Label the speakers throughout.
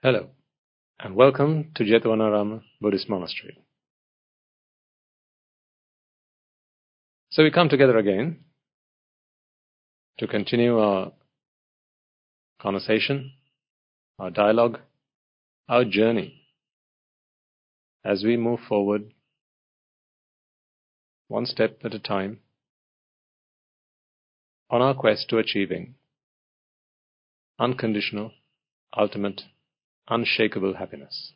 Speaker 1: Hello, and welcome to Jetvanarama Buddhist Monastery. So we come together again to continue our conversation, our dialogue, our journey as we move forward one step at a time on our quest to achieving unconditional, ultimate, unshakable happiness.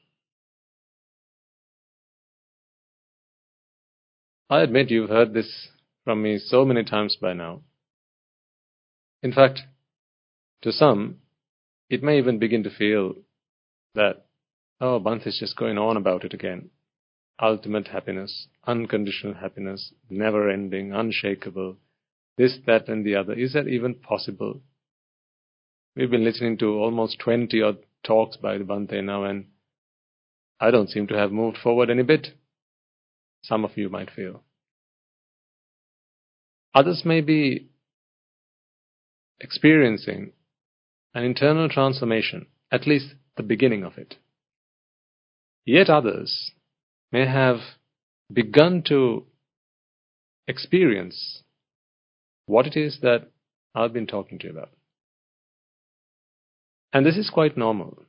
Speaker 1: I admit you've heard this from me so many times by now. In fact, to some, it may even begin to feel that, Bhante is just going on about it again. Ultimate happiness, unconditional happiness, never-ending, unshakable, this, that, and the other. Is that even possible? We've been listening to almost 20 odd talks by the Bhante now, and I don't seem to have moved forward any bit. Some of you might feel. Others may be experiencing an internal transformation, at least the beginning of it. Yet others may have begun to experience what it is that I've been talking to you about. And this is quite normal.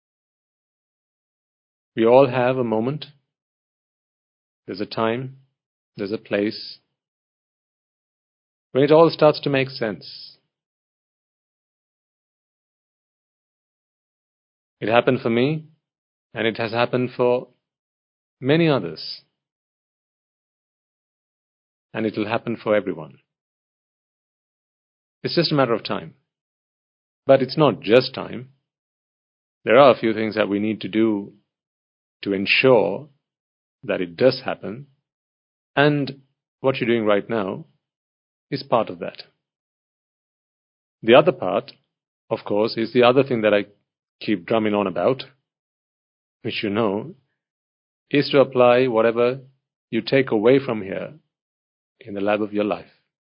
Speaker 1: We all have a moment. There's a time. There's a place when it all starts to make sense. It happened for me, and it has happened for many others. And it will happen for everyone. It's just a matter of time. But it's not just time. There are a few things that we need to do to ensure that it does happen. And what you're doing right now is part of that. The other part, of course, is the other thing that I keep drumming on about, which you know, is to apply whatever you take away from here in the lab of your life.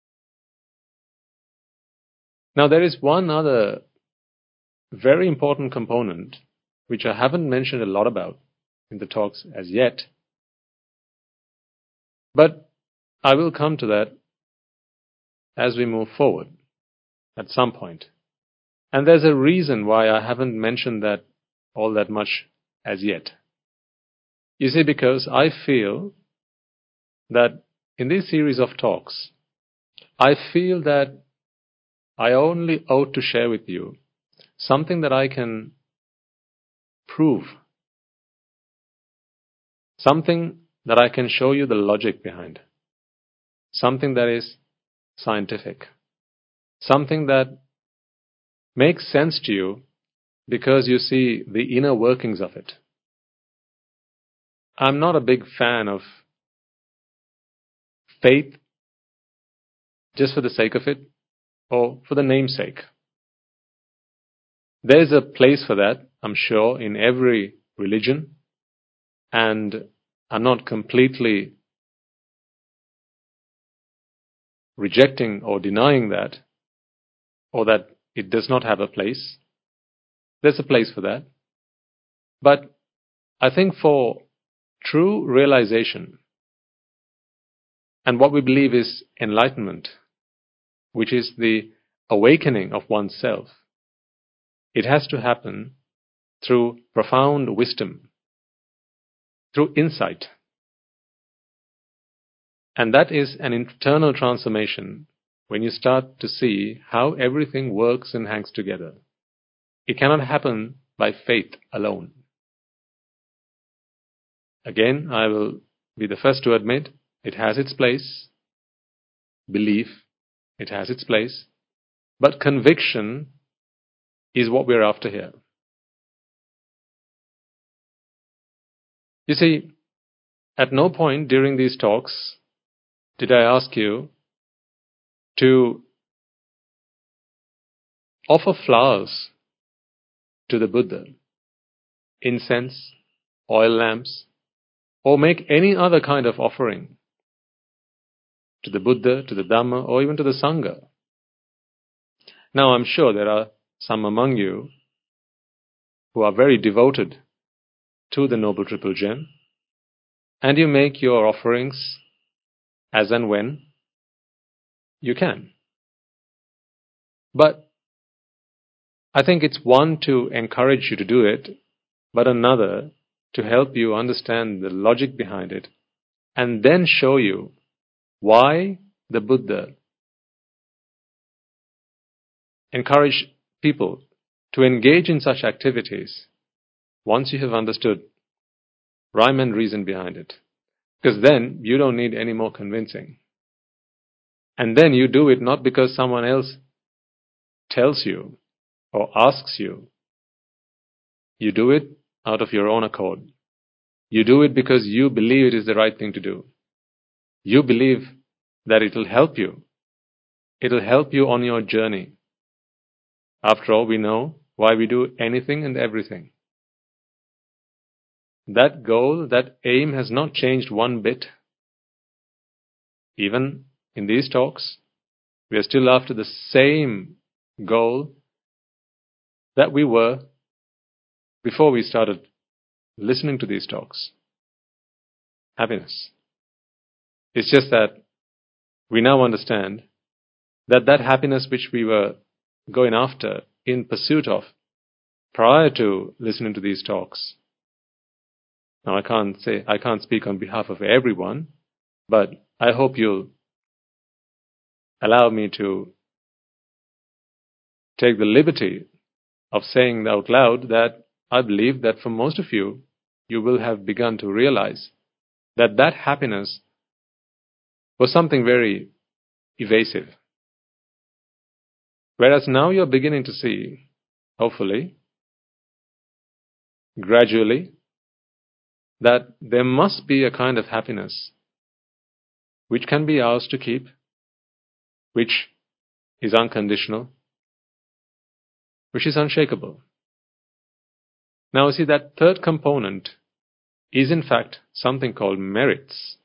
Speaker 1: Now, there is one other very important component which I haven't mentioned a lot about in the talks as yet, but I will come to that as we move forward at some point. And there's a reason why I haven't mentioned that all that much as yet. You see, because I feel that in this series of talks, I feel that I only owe to share with you something that I can prove, something that I can show you the logic behind, something that is scientific, something that makes sense to you because you see the inner workings of it. I'm not a big fan of faith just for the sake of it or for the namesake. There's a place for that, I'm sure, in every religion, and I'm not completely rejecting or denying that, or that it does not have a place. There's a place for that. But I think for true realization, and what we believe is enlightenment, which is the awakening of oneself, it has to happen through profound wisdom, through insight. And that is an internal transformation when you start to see how everything works and hangs together. It cannot happen by faith alone. Again, I will be the first to admit it has its place. Belief, it has its place. But conviction is what we're after here. You see, at no point during these talks did I ask you to offer flowers to the Buddha, incense, oil lamps, or make any other kind of offering to the Buddha, to the Dhamma, or even to the Sangha. Now, I'm sure there are some among you who are very devoted to the Noble Triple Gem, and you make your offerings as and when you can. But I think it's one to encourage you to do it, but another to help you understand the logic behind it, and then show you why the Buddha encouraged people to engage in such activities once you have understood rhyme and reason behind it. Because then you don't need any more convincing. And then you do it not because someone else tells you or asks you. You do it out of your own accord. You do it because you believe it is the right thing to do. You believe that it will help you. It will help you on your journey. After all, we know why we do anything and everything. That goal, that aim has not changed one bit. Even in these talks, we are still after the same goal that we were before we started listening to these talks. Happiness. It's just that we now understand that that happiness which we were going after in pursuit of prior to listening to these talks. Now I can't speak on behalf of everyone, but I hope you'll allow me to take the liberty of saying out loud that I believe that for most of you, you will have begun to realize that that happiness was something very evasive. Whereas now you're beginning to see, hopefully, gradually, that there must be a kind of happiness which can be ours to keep, which is unconditional, which is unshakable. Now, see, that third component is in fact something called merits.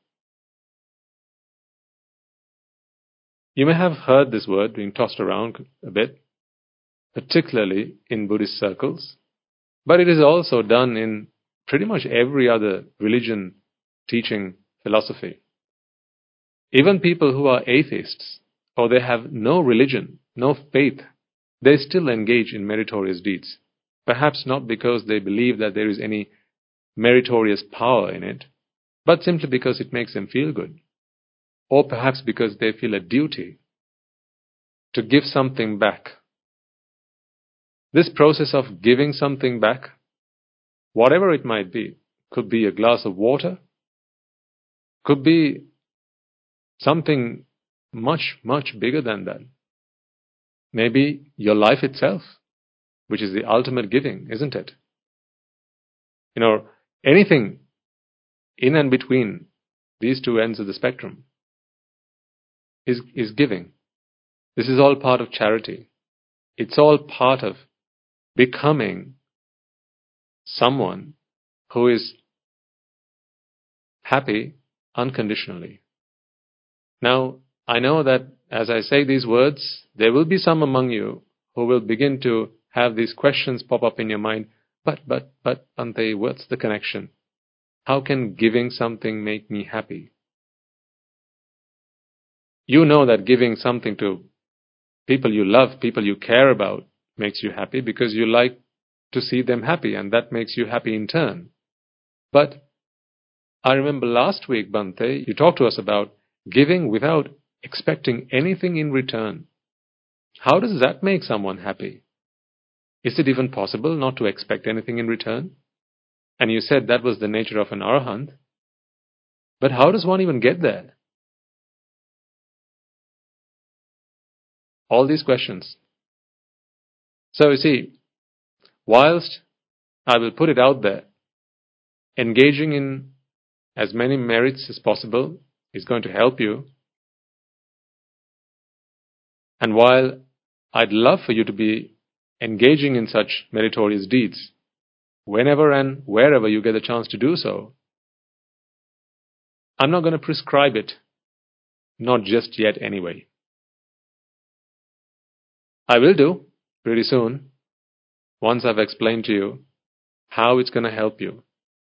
Speaker 1: You may have heard this word being tossed around a bit, particularly in Buddhist circles, but it is also done in pretty much every other religion, teaching, philosophy. Even people who are atheists, or they have no religion, no faith, they still engage in meritorious deeds. Perhaps not because they believe that there is any meritorious power in it, but simply because it makes them feel good. Or perhaps because they feel a duty to give something back. This process of giving something back, whatever it might be, could be a glass of water, could be something much, much bigger than that. Maybe your life itself, which is the ultimate giving, isn't it? You know, anything in and between these two ends of the spectrum is giving. This is all part of charity. It's all part of becoming someone who is happy unconditionally. Now, I know that as I say these words, there will be some among you who will begin to have these questions pop up in your mind. But, Bhante, what's the connection? How can giving something make me happy? You know that giving something to people you love, people you care about, makes you happy because you like to see them happy, and that makes you happy in turn. But I remember last week, Bhante, you talked to us about giving without expecting anything in return. How does that make someone happy? Is it even possible not to expect anything in return? And you said that was the nature of an arahant. But how does one even get there? All these questions. So you see, whilst I will put it out there, engaging in as many merits as possible is going to help you. And while I'd love for you to be engaging in such meritorious deeds, whenever and wherever you get a chance to do so, I'm not going to prescribe it, not just yet anyway. I will do pretty soon, once I've explained to you how it's going to help you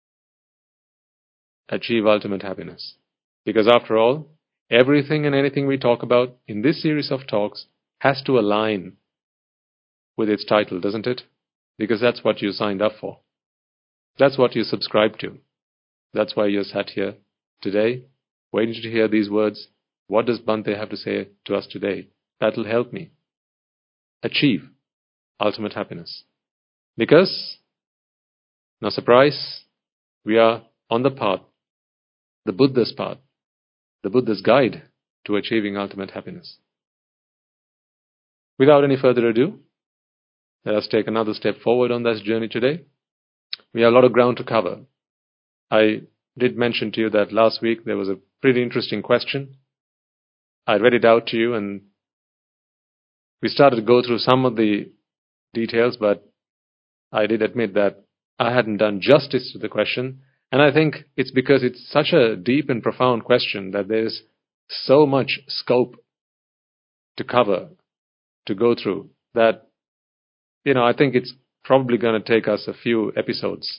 Speaker 1: achieve ultimate happiness. Because after all, everything and anything we talk about in this series of talks has to align with its title, doesn't it? Because that's what you signed up for. That's what you subscribe to. That's why you're sat here today, waiting to hear these words. What does Bhante have to say to us today? That will help me achieve ultimate happiness. Because, no surprise, we are on the path, the Buddha's path, the Buddha's guide to achieving ultimate happiness. Without any further ado, let us take another step forward on this journey today. We have a lot of ground to cover. I did mention to you that last week there was a pretty interesting question. I read it out to you and we started to go through some of the details, but I did admit that I hadn't done justice to the question. And I think it's because it's such a deep and profound question that there's so much scope to cover, to go through, that, I think it's probably going to take us a few episodes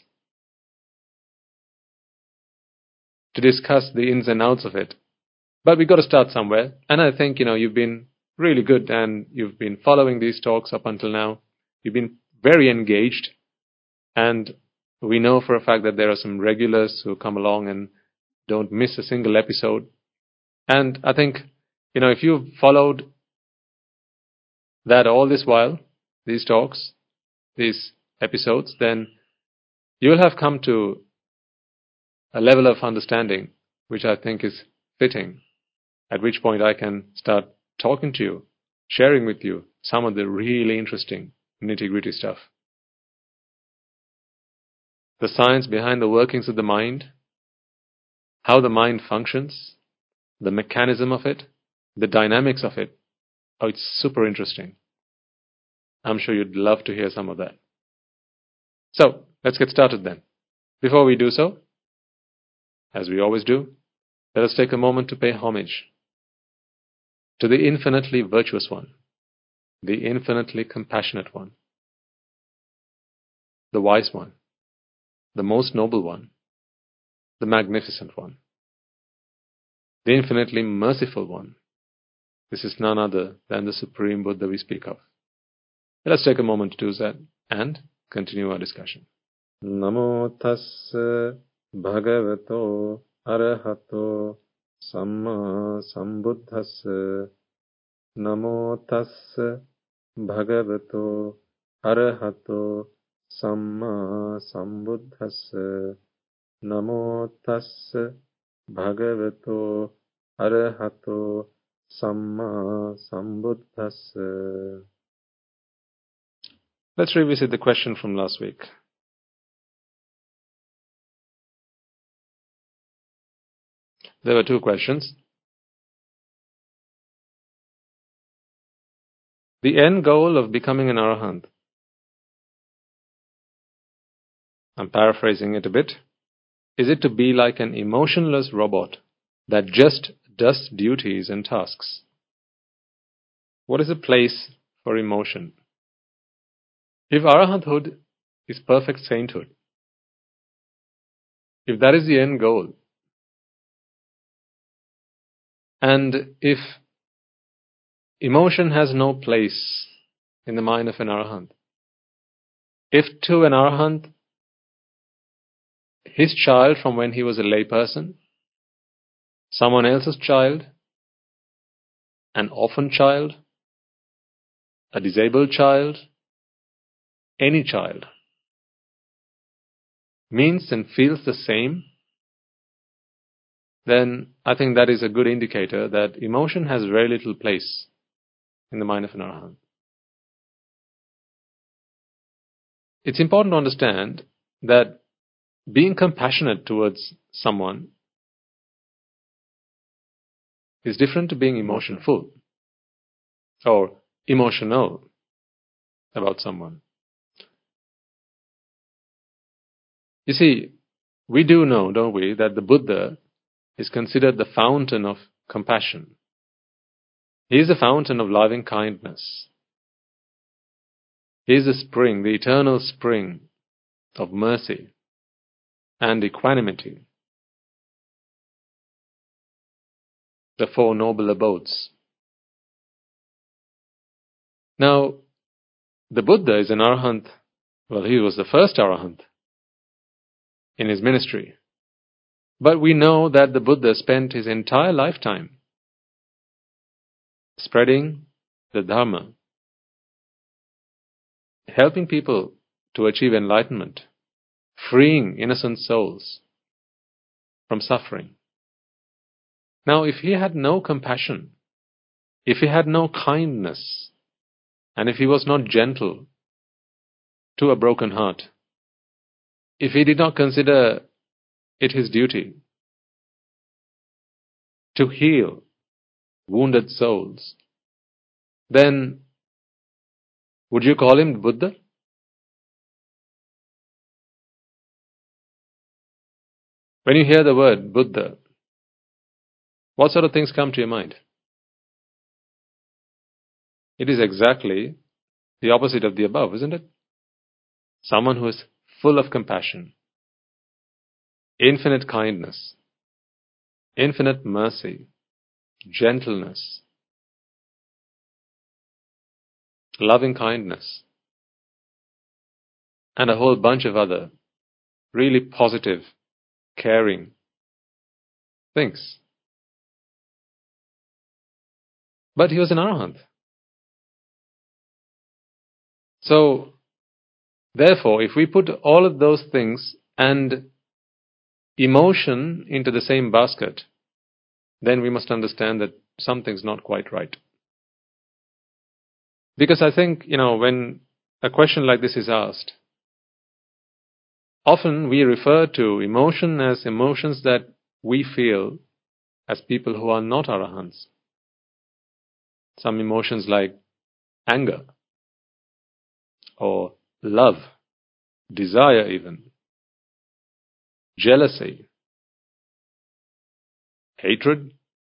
Speaker 1: to discuss the ins and outs of it. But we've got to start somewhere. And I think, you've been really good and you've been following these talks up until now. You've been very engaged. And we know for a fact that there are some regulars who come along and don't miss a single episode. And I think, if you've followed that all this while, these talks, these episodes, then you will have come to a level of understanding which I think is fitting, at which point I can start talking to you, sharing with you some of the really interesting nitty-gritty stuff. The science behind the workings of the mind, how the mind functions, the mechanism of it, the dynamics of it. Oh, it's super interesting. I'm sure you'd love to hear some of that. So, let's get started then. Before we do so, as we always do, let us take a moment to pay homage to the infinitely virtuous one, the infinitely compassionate one, the wise one, the most noble one, the magnificent one, the infinitely merciful one. This is none other than the Supreme Buddha we speak of. Let us take a moment to do that and continue our discussion. Namo tassa bhagavato arahato samma sambuddhassa. Namo tassa bhagavato arahato samma sambuddhassa. Namo tassa bhagavato arahato samma sambuddhassa. Let's revisit the question from last week. There were two questions. The end goal of becoming an arahant. I'm paraphrasing it a bit. Is it to be like an emotionless robot that just does duties and tasks? What is a place for emotion? If arahanthood is perfect sainthood, if that is the end goal, and if emotion has no place in the mind of an arahant, if to an arahant, his child from when he was a layperson, someone else's child, an orphan child, a disabled child, any child, means and feels the same, then I think that is a good indicator that emotion has very little place in the mind of an arahant. It's important to understand that being compassionate towards someone is different to being emotionful or emotional about someone. You see, we do know, don't we, that the Buddha is considered the fountain of compassion. He is the fountain of loving kindness. He is the spring, the eternal spring of mercy and equanimity, the Four Noble Abodes. Now, the Buddha is an Arahant. Well, he was the first Arahant in his ministry. But we know that the Buddha spent his entire lifetime spreading the Dharma, helping people to achieve enlightenment, freeing innocent souls from suffering. Now, if he had no compassion, if he had no kindness, and if he was not gentle to a broken heart, if he did not consider it his duty to heal wounded souls, then would you call him Buddha? When you hear the word Buddha, what sort of things come to your mind? It is exactly the opposite of the above, isn't it? Someone who is full of compassion, infinite kindness, infinite mercy, gentleness, loving kindness, and a whole bunch of other really positive, caring things. But he was an Arahant. So, therefore, if we put all of those things and emotion into the same basket, then we must understand that something's not quite right. Because I think, when a question like this is asked, often we refer to emotion as emotions that we feel as people who are not Arahants. Some emotions like anger, or love, desire even, jealousy, hatred,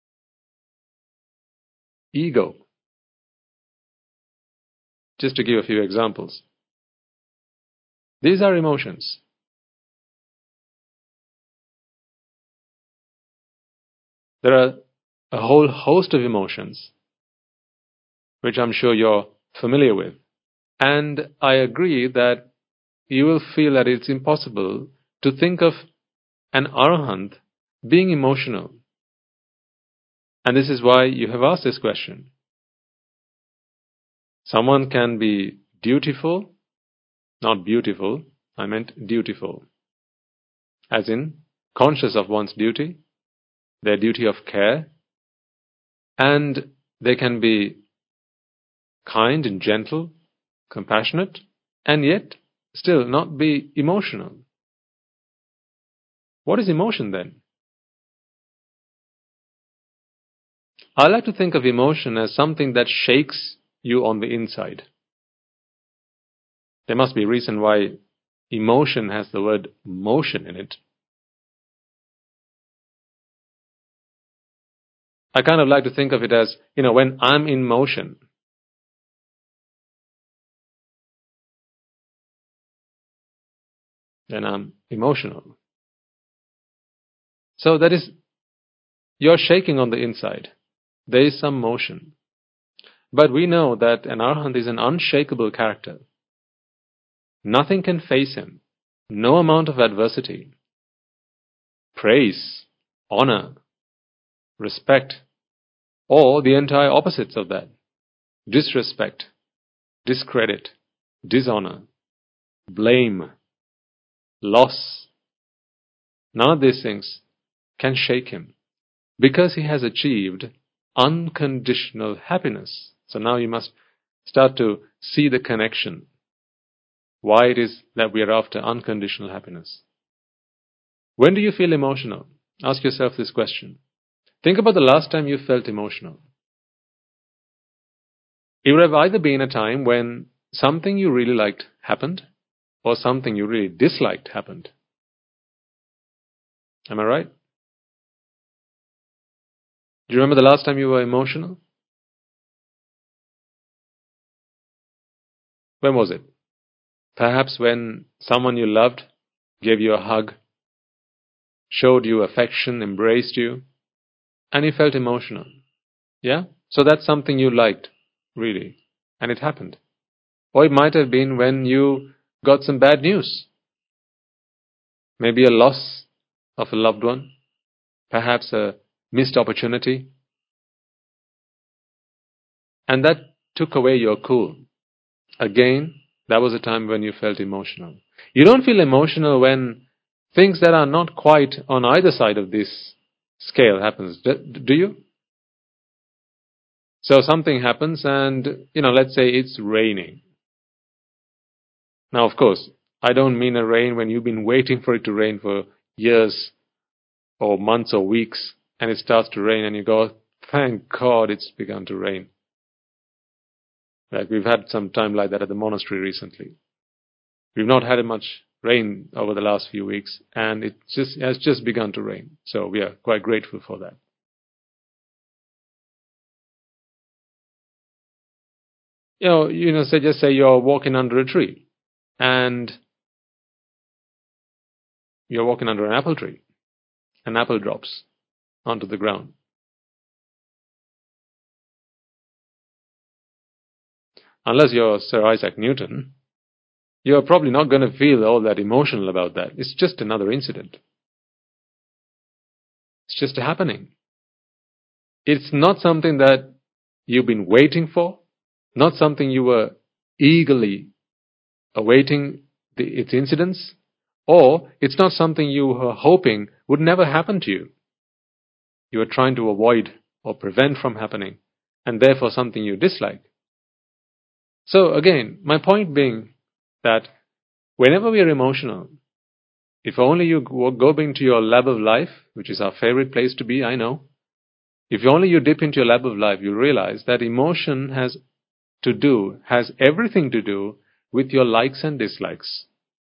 Speaker 1: ego. Just to give a few examples. These are emotions. There are a whole host of emotions which I'm sure you're familiar with. And I agree that you will feel that it's impossible to think of an Arahant being emotional. And this is why you have asked this question. Someone can be dutiful, not beautiful, I meant dutiful, as in conscious of one's duty, their duty of care, and they can be kind and gentle, compassionate, and yet still not be emotional. What is emotion then? I like to think of emotion as something that shakes you on the inside. There must be a reason why emotion has the word motion in it. I kind of like to think of it as, when I'm in motion, then I'm emotional. So that is, you're shaking on the inside. There is some motion. But we know that an Arahant is an unshakable character. Nothing can face him. No amount of adversity, praise, honor, respect, or the entire opposites of that. Disrespect, discredit, dishonor, blame, loss. None of these things can shake him because he has achieved unconditional happiness. So now you must start to see the connection. Why it is that we are after unconditional happiness. When do you feel emotional? Ask yourself this question. Think about the last time you felt emotional. It would have either been a time when something you really liked happened, or something you really disliked happened. Am I right? Do you remember the last time you were emotional? When was it? Perhaps when someone you loved gave you a hug, showed you affection, embraced you, and you felt emotional. Yeah? So that's something you liked, really. And it happened. Or it might have been when you got some bad news. Maybe a loss of a loved one. Perhaps a missed opportunity. And that took away your cool. Again, that was a time when you felt emotional. You don't feel emotional when things that are not quite on either side of this scale happens, do you? So something happens and, let's say it's raining. Now, of course, I don't mean a rain when you've been waiting for it to rain for years or months or weeks, and it starts to rain and you go, thank God it's begun to rain. Like we've had some time like that at the monastery recently. We've not had much rain over the last few weeks, and it has just begun to rain. So we are quite grateful for that. Just say you're walking under a tree, and you're walking under an apple tree. An apple drops onto the ground. Unless you're Sir Isaac Newton, you're probably not going to feel all that emotional about that. It's just another incident. It's just happening. It's not something that you've been waiting for, not something you were eagerly awaiting its incidence, or it's not something you were hoping would never happen to you. You are trying to avoid or prevent from happening, and therefore something you dislike. So again, my point being that whenever we are emotional, if only you go into your lab of life, which is our favorite place to be, I know, if only you dip into your lab of life, you realize that emotion has everything to do with your likes and dislikes.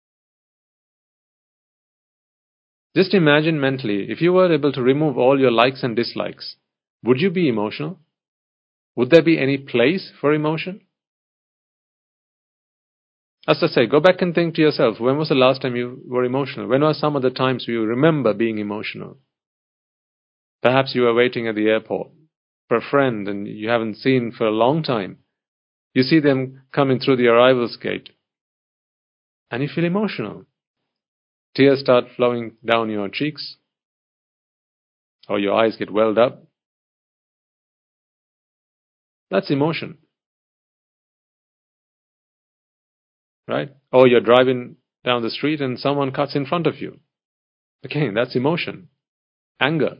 Speaker 1: Just imagine mentally, if you were able to remove all your likes and dislikes, would you be emotional? Would there be any place for emotion? As I say, go back and think to yourself, when was the last time you were emotional? When are some of the times you remember being emotional? Perhaps you were waiting at the airport for a friend and you haven't seen for a long time. You see them coming through the arrivals gate and you feel emotional. Tears start flowing down your cheeks or your eyes get welled up. That's emotion. Right? Or you're driving down the street and someone cuts in front of you. Again, that's emotion. Anger.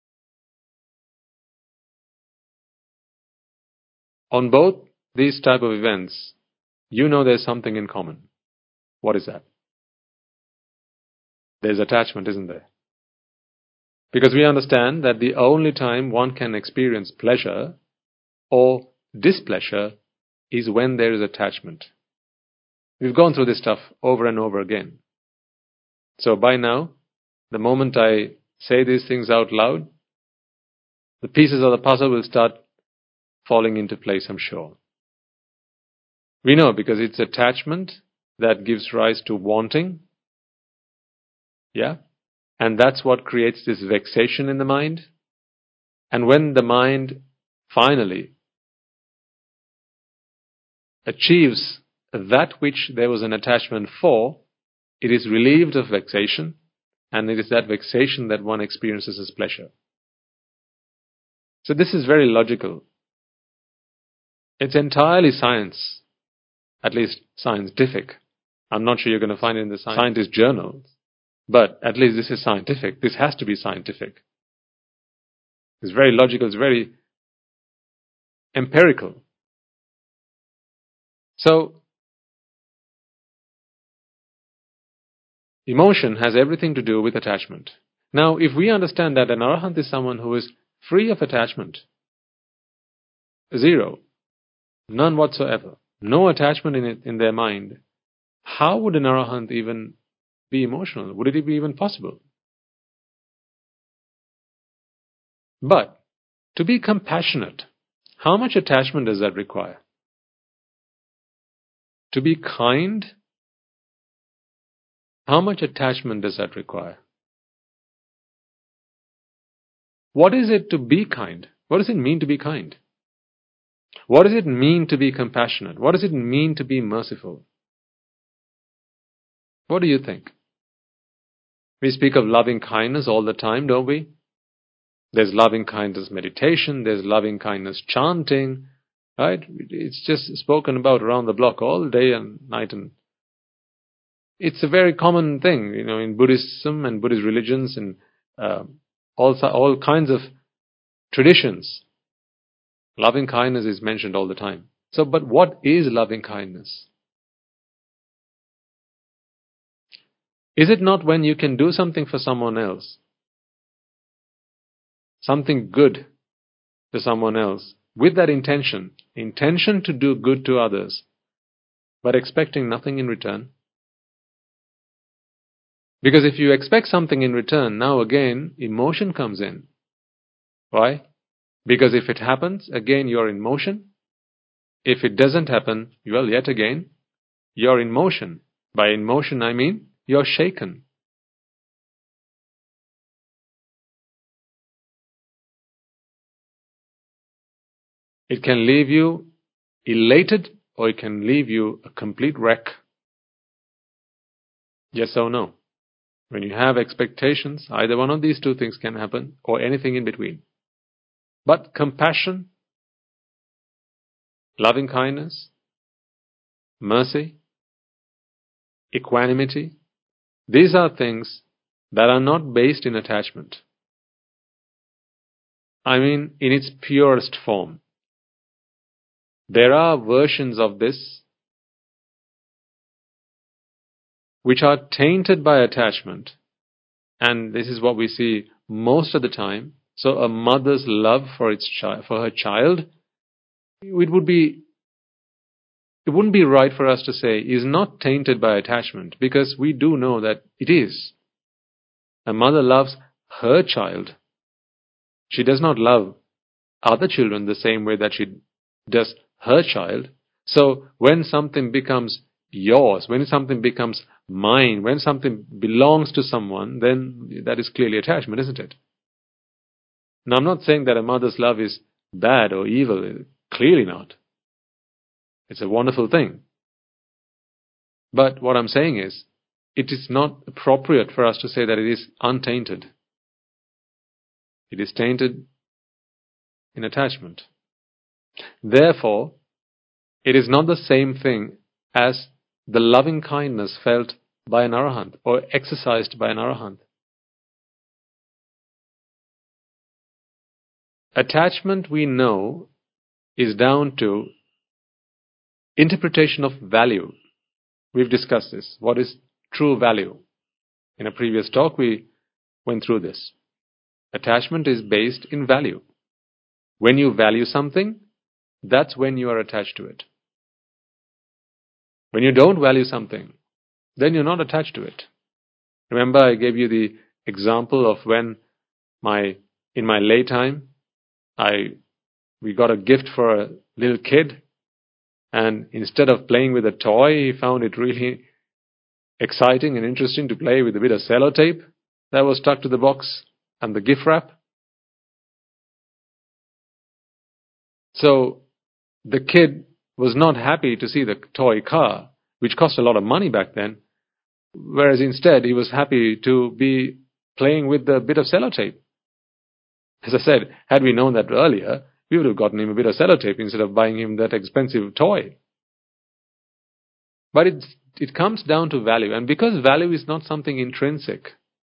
Speaker 1: On both these type of events, there's something in common. What is that? There's attachment, isn't there? Because we understand that the only time one can experience pleasure or displeasure is when there is attachment. We've gone through this stuff over and over again. So by now, the moment I say these things out loud, the pieces of the puzzle will start falling into place, I'm sure. We know because it's attachment that gives rise to wanting. Yeah? And that's what creates this vexation in the mind. And when the mind finally achieves that which there was an attachment for, it is relieved of vexation, and it is that vexation that one experiences as pleasure. So this is very logical. It's entirely science, at least scientific. I'm not sure you're going to find it in the scientist journals, but at least this is scientific. This has to be scientific. It's very logical, it's very empirical. So, emotion has everything to do with attachment. Now, if we understand that an arahant is someone who is free of attachment, zero, none whatsoever, no attachment in their mind, how would an arahant even be emotional? Would it be even possible? But, to be compassionate, how much attachment does that require? To be kind, How much attachment does that require? What is it to be kind? What does it mean to be kind? What does it mean to be compassionate? What does it mean to be merciful? What do you think? We speak of loving kindness all the time, don't we? There's loving kindness meditation, there's loving kindness chanting, right? It's just spoken about around the block all day and night, and it's a very common thing, in Buddhism and Buddhist religions and all kinds of traditions. Loving kindness is mentioned all the time. So, but what is loving kindness? Is it not when you can do something for someone else, something good to someone else, with that intention to do good to others, but expecting nothing in return? Because if you expect something in return, now again, emotion comes in. Why? Because if it happens, again, you're in motion. If it doesn't happen, well, yet again, you're in motion. By in motion, I mean, you're shaken. It can leave you elated, or it can leave you a complete wreck. Yes or no? When you have expectations, either one of these two things can happen, or anything in between. But compassion, loving kindness, mercy, equanimity, these are things that are not based in attachment. I mean, in its purest form. There are versions of this which are tainted by attachment, and this is what we see most of the time. So a mother's love for her child, it wouldn't be right for us to say is not tainted by attachment, because we do know that it is. A mother loves her child. She does not love other children the same way that she does her child. So when something becomes yours, when something becomes mine, when something belongs to someone, then that is clearly attachment, isn't it? Now, I'm not saying that a mother's love is bad or evil. Clearly not. It's a wonderful thing. But what I'm saying is, it is not appropriate for us to say that it is untainted. It is tainted in attachment. Therefore, it is not the same thing as the loving kindness felt by an arahant or exercised by an arahant. Attachment, we know, is down to interpretation of value. We've discussed this. What is true value? In a previous talk, we went through this. Attachment is based in value. When you value something, that's when you are attached to it. When you don't value something, then you're not attached to it. Remember, I gave you the example of when in my late time, we got a gift for a little kid, and instead of playing with a toy, he found it really exciting and interesting to play with a bit of sellotape that was stuck to the box and the gift wrap. So the kid was not happy to see the toy car, which cost a lot of money back then, whereas instead he was happy to be playing with the bit of sellotape. As I said, had we known that earlier, we would have gotten him a bit of sellotape instead of buying him that expensive toy. But it comes down to value, and because value is not something intrinsic,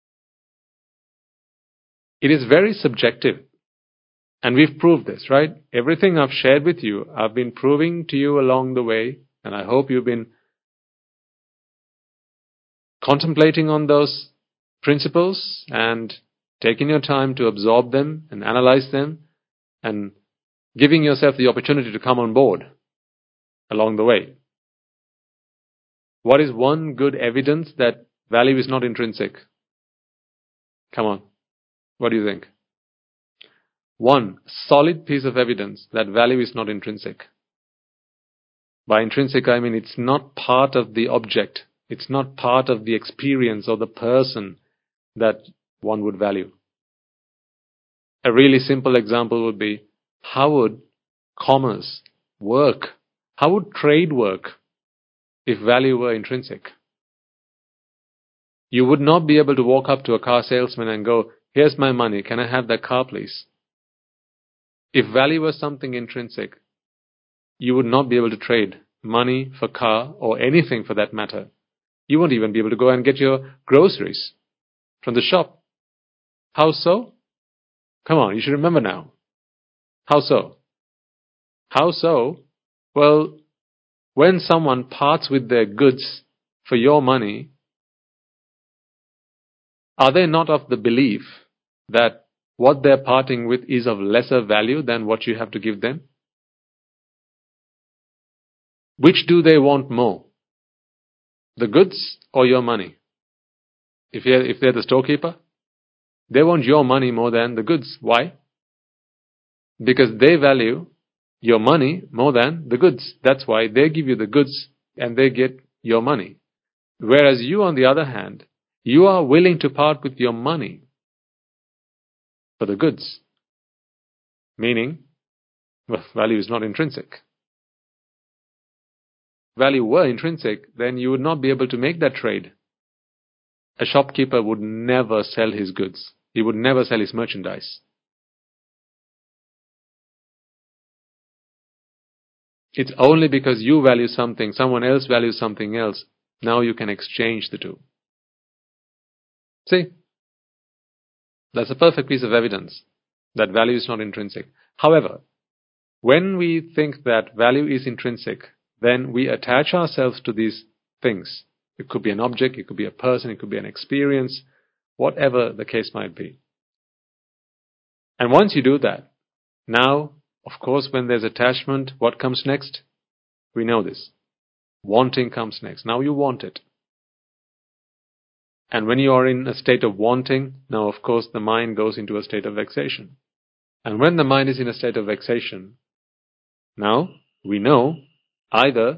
Speaker 1: it is very subjective. And we've proved this, right? Everything I've shared with you, I've been proving to you along the way, and I hope you've been contemplating on those principles and taking your time to absorb them and analyze them and giving yourself the opportunity to come on board along the way. What is one good evidence that value is not intrinsic? Come on. What do you think? One solid piece of evidence that value is not intrinsic. By intrinsic, I mean it's not part of the object. It's not part of the experience or the person that one would value. A really simple example would be, how would commerce work? How would trade work if value were intrinsic? You would not be able to walk up to a car salesman and go, "Here's my money, can I have that car please?" If value was something intrinsic, you would not be able to trade money for car or anything for that matter. You won't even be able to go and get your groceries from the shop. How so? Come on, you should remember now. How so? How so? Well, when someone parts with their goods for your money, are they not of the belief that what they're parting with is of lesser value than what you have to give them? Which do they want more? The goods or your money? If they're the storekeeper, they want your money more than the goods. Why? Because they value your money more than the goods. That's why they give you the goods and they get your money. Whereas you, on the other hand, you are willing to part with your money for the goods. Meaning, well, value is not intrinsic. Value were intrinsic, then you would not be able to make that trade. A shopkeeper would never sell his goods. He would never sell his merchandise. It's only because you value something, someone else values something else, now you can exchange the two. See? That's a perfect piece of evidence that value is not intrinsic. However, when we think that value is intrinsic, then we attach ourselves to these things. It could be an object, it could be a person, it could be an experience, whatever the case might be. And once you do that, now, of course, when there's attachment, what comes next? We know this. Wanting comes next. Now you want it. And when you are in a state of wanting, now of course the mind goes into a state of vexation. And when the mind is in a state of vexation, now we know either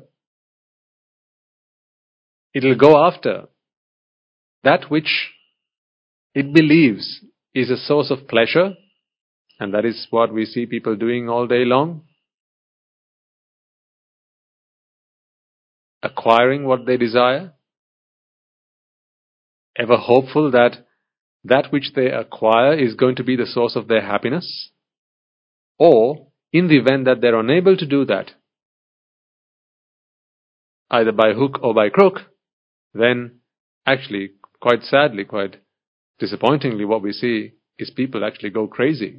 Speaker 1: it'll go after that which it believes is a source of pleasure, and that is what we see people doing all day long, acquiring what they desire, ever hopeful that that which they acquire is going to be the source of their happiness, or in the event that they're unable to do that, either by hook or by crook, then actually, quite sadly, quite disappointingly, what we see is people actually go crazy.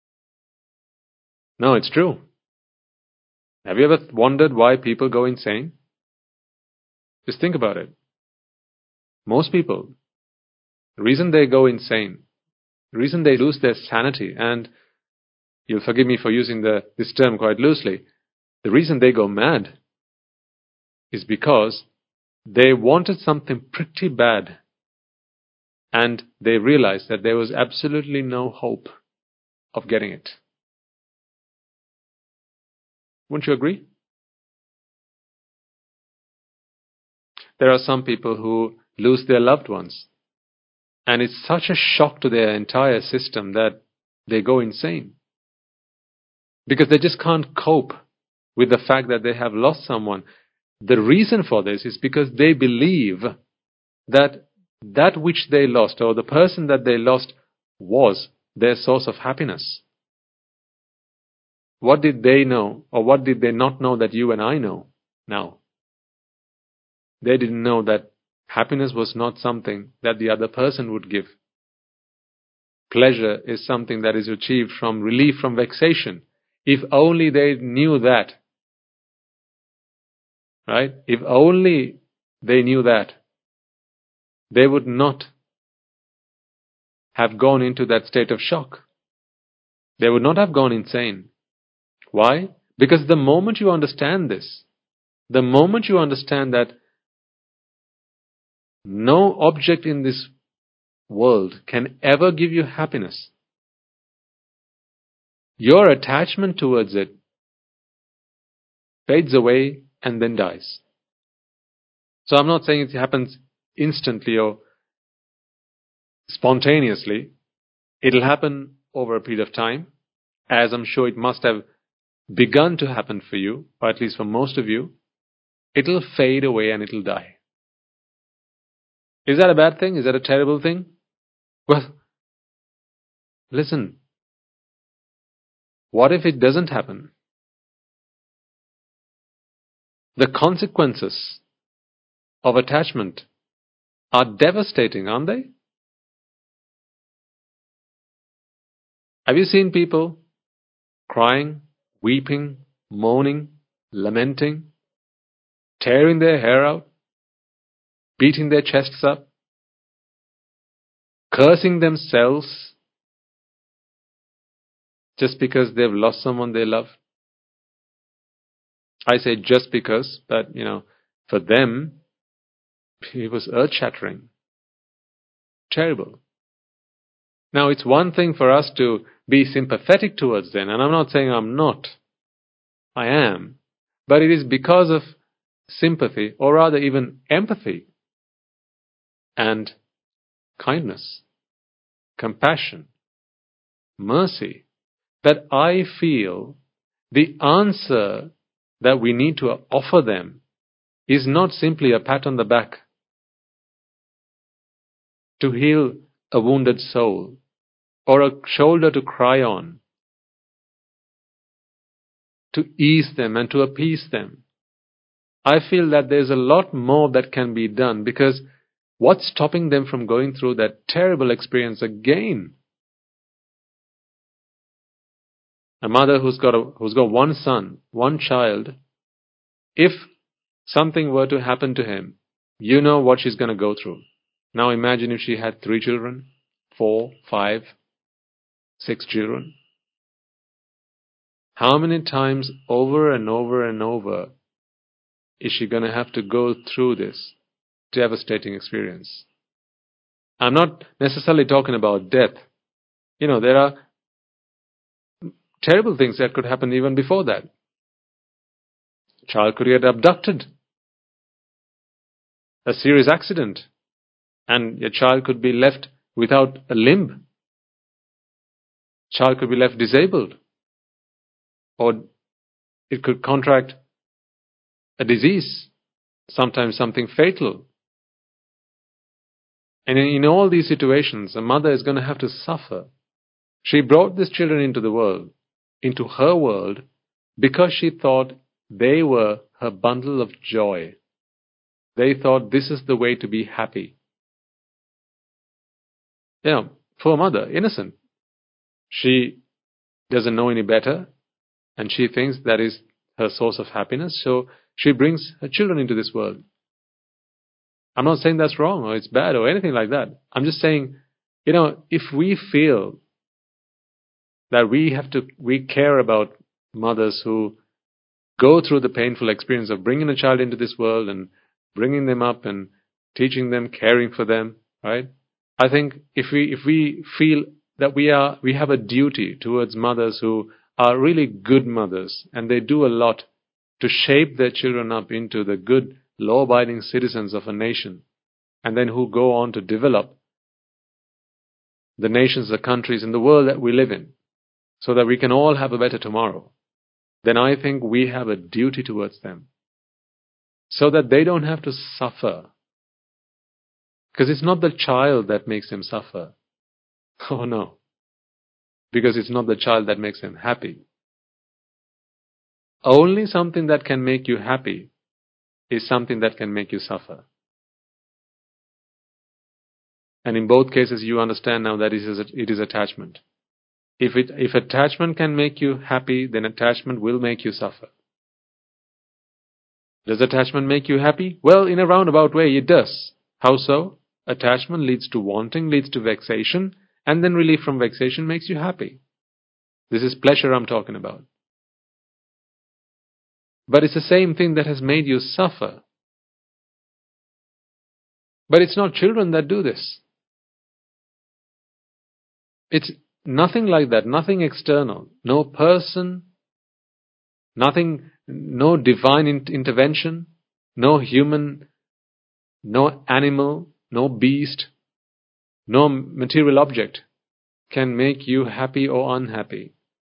Speaker 1: No, it's true. Have you ever wondered why people go insane? Just think about it. Most people, the reason they go insane, the reason they lose their sanity, and you'll forgive me for using this term quite loosely, the reason they go mad is because they wanted something pretty bad and they realized that there was absolutely no hope of getting it. Wouldn't you agree? There are some people who lose their loved ones, and it's such a shock to their entire system that they go insane. Because they just can't cope with the fact that they have lost someone. The reason for this is because they believe that that which they lost, or the person that they lost, was their source of happiness. What did they know, or what did they not know that you and I know now? They didn't know that happiness was not something that the other person would give. Pleasure is something that is achieved from relief from vexation. If only they knew that. Right? If only they knew that, they would not have gone into that state of shock. They would not have gone insane. Why? Because the moment you understand this, the moment you understand that no object in this world can ever give you happiness, your attachment towards it fades away and then dies. So I'm not saying it happens instantly or spontaneously. It'll happen over a period of time, as I'm sure it must have begun to happen for you, or at least for most of you. It'll fade away and it'll die. Is that a bad thing? Is that a terrible thing? Well, listen. What if it doesn't happen? The consequences of attachment are devastating, aren't they? Have you seen people crying, weeping, moaning, lamenting, tearing their hair out, beating their chests up, cursing themselves just because they've lost someone they love? I say just because, but for them, it was earth-shattering, terrible. Now, it's one thing for us to be sympathetic towards them, and I'm not saying I'm not. I am. But it is because of sympathy, or rather even empathy, and kindness, compassion, mercy, that I feel the answer that we need to offer them is not simply a pat on the back to heal a wounded soul, or a shoulder to cry on, to ease them and to appease them. I feel that there's a lot more that can be done, because what's stopping them from going through that terrible experience again? A mother who's got one son, one child, if something were to happen to him, you know what she's going to go through. Now imagine if she had 3 children, 4, 5, 6 children. How many times over and over and over is she going to have to go through this devastating experience? I'm not necessarily talking about death. There are terrible things that could happen even before that. A child could get abducted, a serious accident, and your child could be left without a limb. Child could be left disabled, or it could contract a disease, sometimes something fatal. And in all these situations, a mother is going to have to suffer. She brought these children into the world, into her world, because she thought they were her bundle of joy. They thought this is the way to be happy. Poor mother, innocent. She doesn't know any better, and she thinks that is her source of happiness, so she brings her children into this world. I'm not saying that's wrong or it's bad or anything like that. I'm just saying, if we feel that we care about mothers who go through the painful experience of bringing a child into this world and bringing them up and teaching them, caring for them, right? I think if we feel that we have a duty towards mothers who are really good mothers, and they do a lot to shape their children up into the good, law-abiding citizens of a nation, and then who go on to develop the nations, the countries, and the world that we live in, so that we can all have a better tomorrow, then I think we have a duty towards them, so that they don't have to suffer. Because it's not the child that makes them suffer. Oh no. Because it's not the child that makes them happy. Only something that can make you happy is something that can make you suffer. And in both cases, you understand now that it is attachment. If attachment can make you happy, then attachment will make you suffer. Does attachment make you happy? Well, in a roundabout way, it does. How so? Attachment leads to wanting, leads to vexation, and then relief from vexation makes you happy. This is pleasure I'm talking about. But it's the same thing that has made you suffer. But it's not children that do this. It's nothing like that, nothing external, no person, nothing, no divine intervention, no human no animal, no beast, no material object can make you happy or unhappy.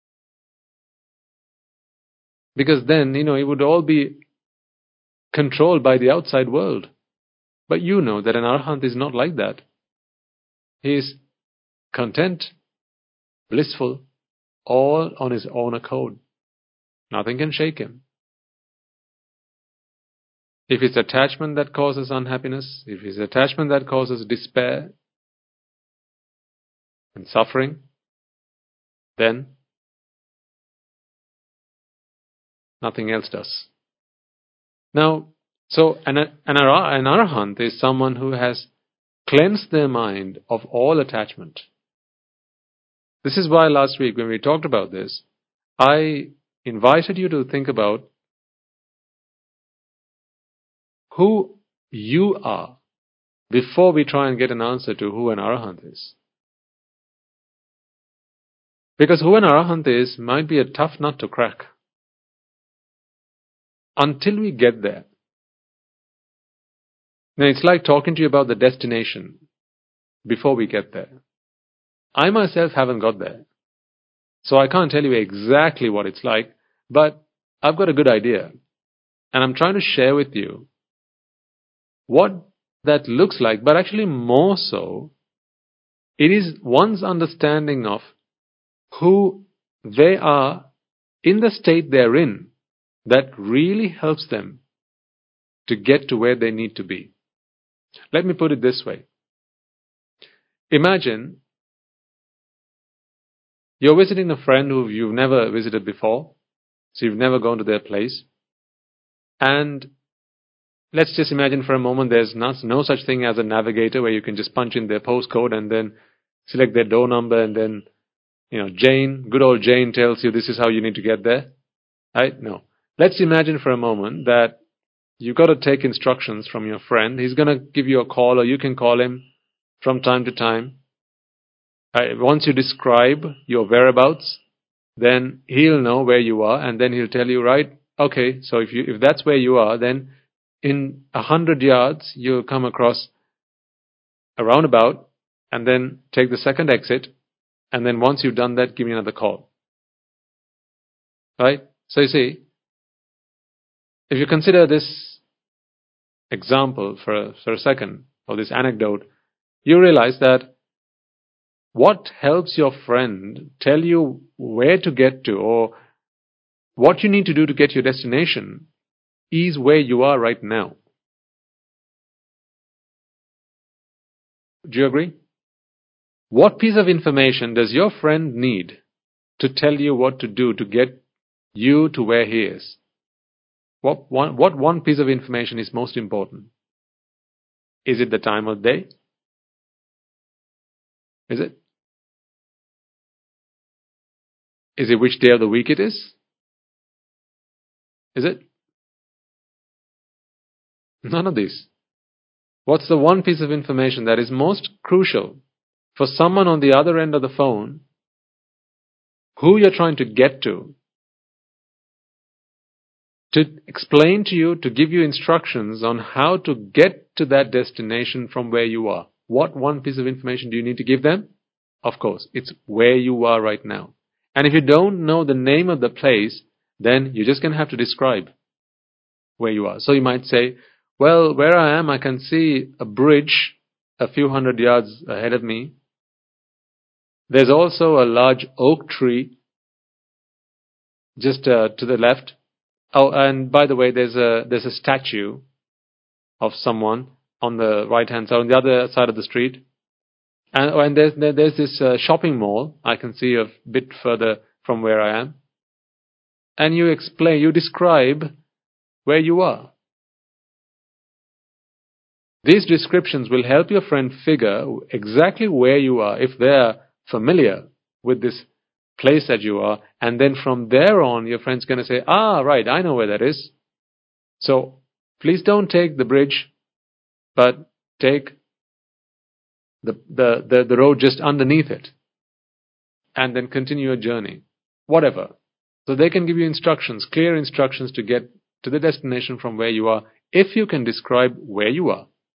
Speaker 1: Because then, it would all be controlled by the outside world. But you know that an Arahant is not like that. He is content, blissful, all on his own accord. Nothing can shake him. If it's attachment that causes unhappiness, if it's attachment that causes despair and suffering, then nothing else does. Now, so an Arahant is someone who has cleansed their mind of all attachment. This is why last week when we talked about this, I invited you to think about who you are before we try and get an answer to who an Arahant is. Because who an Arahant is might be a tough nut to crack. Until we get there. Now it's like talking to you about the destination before we get there. I myself haven't got there. So I can't tell you exactly what it's like, but I've got a good idea. And I'm trying to share with you what that looks like, but actually more so, it is one's understanding of who they are in the state they're in that really helps them to get to where they need to be. Let me put it this way. Imagine you're visiting a friend who you've never visited before, so you've never gone to their place, and let's just imagine for a moment there's no such thing as a navigator where you can just punch in their postcode and then select their door number and then, Jane, good old Jane tells you this is how you need to get there. Right? No. Let's imagine for a moment that you've got to take instructions from your friend. He's going to give you a call or you can call him from time to time. Once you describe your whereabouts, then he'll know where you are and then he'll tell you, right, okay, so if that's where you are, then in 100 yards, you'll come across a roundabout and then take the second exit. And then once you've done that, give me another call. Right? So you see, if you consider this example for a second, or this anecdote, you realize that what helps your friend tell you where to get to or what you need to do to get to your destination is where you are right now. Do you agree? What piece of information does your friend need to tell you what to do to get you to where he is? What one piece of information is most important? Is it the time of day? Is it? Is it which day of the week it is? Is it? None of these. What's the one piece of information that is most crucial for someone on the other end of the phone who you're trying to get to explain to you, to give you instructions on how to get to that destination from where you are? What one piece of information do you need to give them? Of course, it's where you are right now. And if you don't know the name of the place, then you're just going to have to describe where you are. So you might say, well, where I am, I can see a bridge a few 100 yards ahead of me. There's also a large oak tree just to the left. Oh, and by the way, there's a statue of someone on the right-hand side, on the other side of the street. And there's this shopping mall I can see a bit further from where I am. And you describe where you are. These descriptions will help your friend figure exactly where you are if they're familiar with this place that you are. And then from there on, your friend's going to say, right, I know where that is. So please don't take the bridge, but take the road just underneath it. And then continue your journey. Whatever. So they can give you instructions, clear instructions to get to the destination from where you are, if you can describe where you are.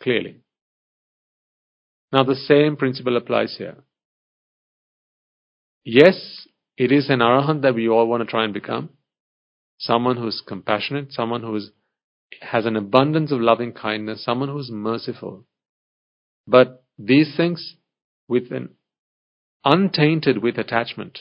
Speaker 1: clearly. Now the same principle applies here. Yes, it is an arahant that we all want to try and become. Someone who is compassionate, someone who has an abundance of loving kindness, someone who is merciful. But these things untainted with attachment.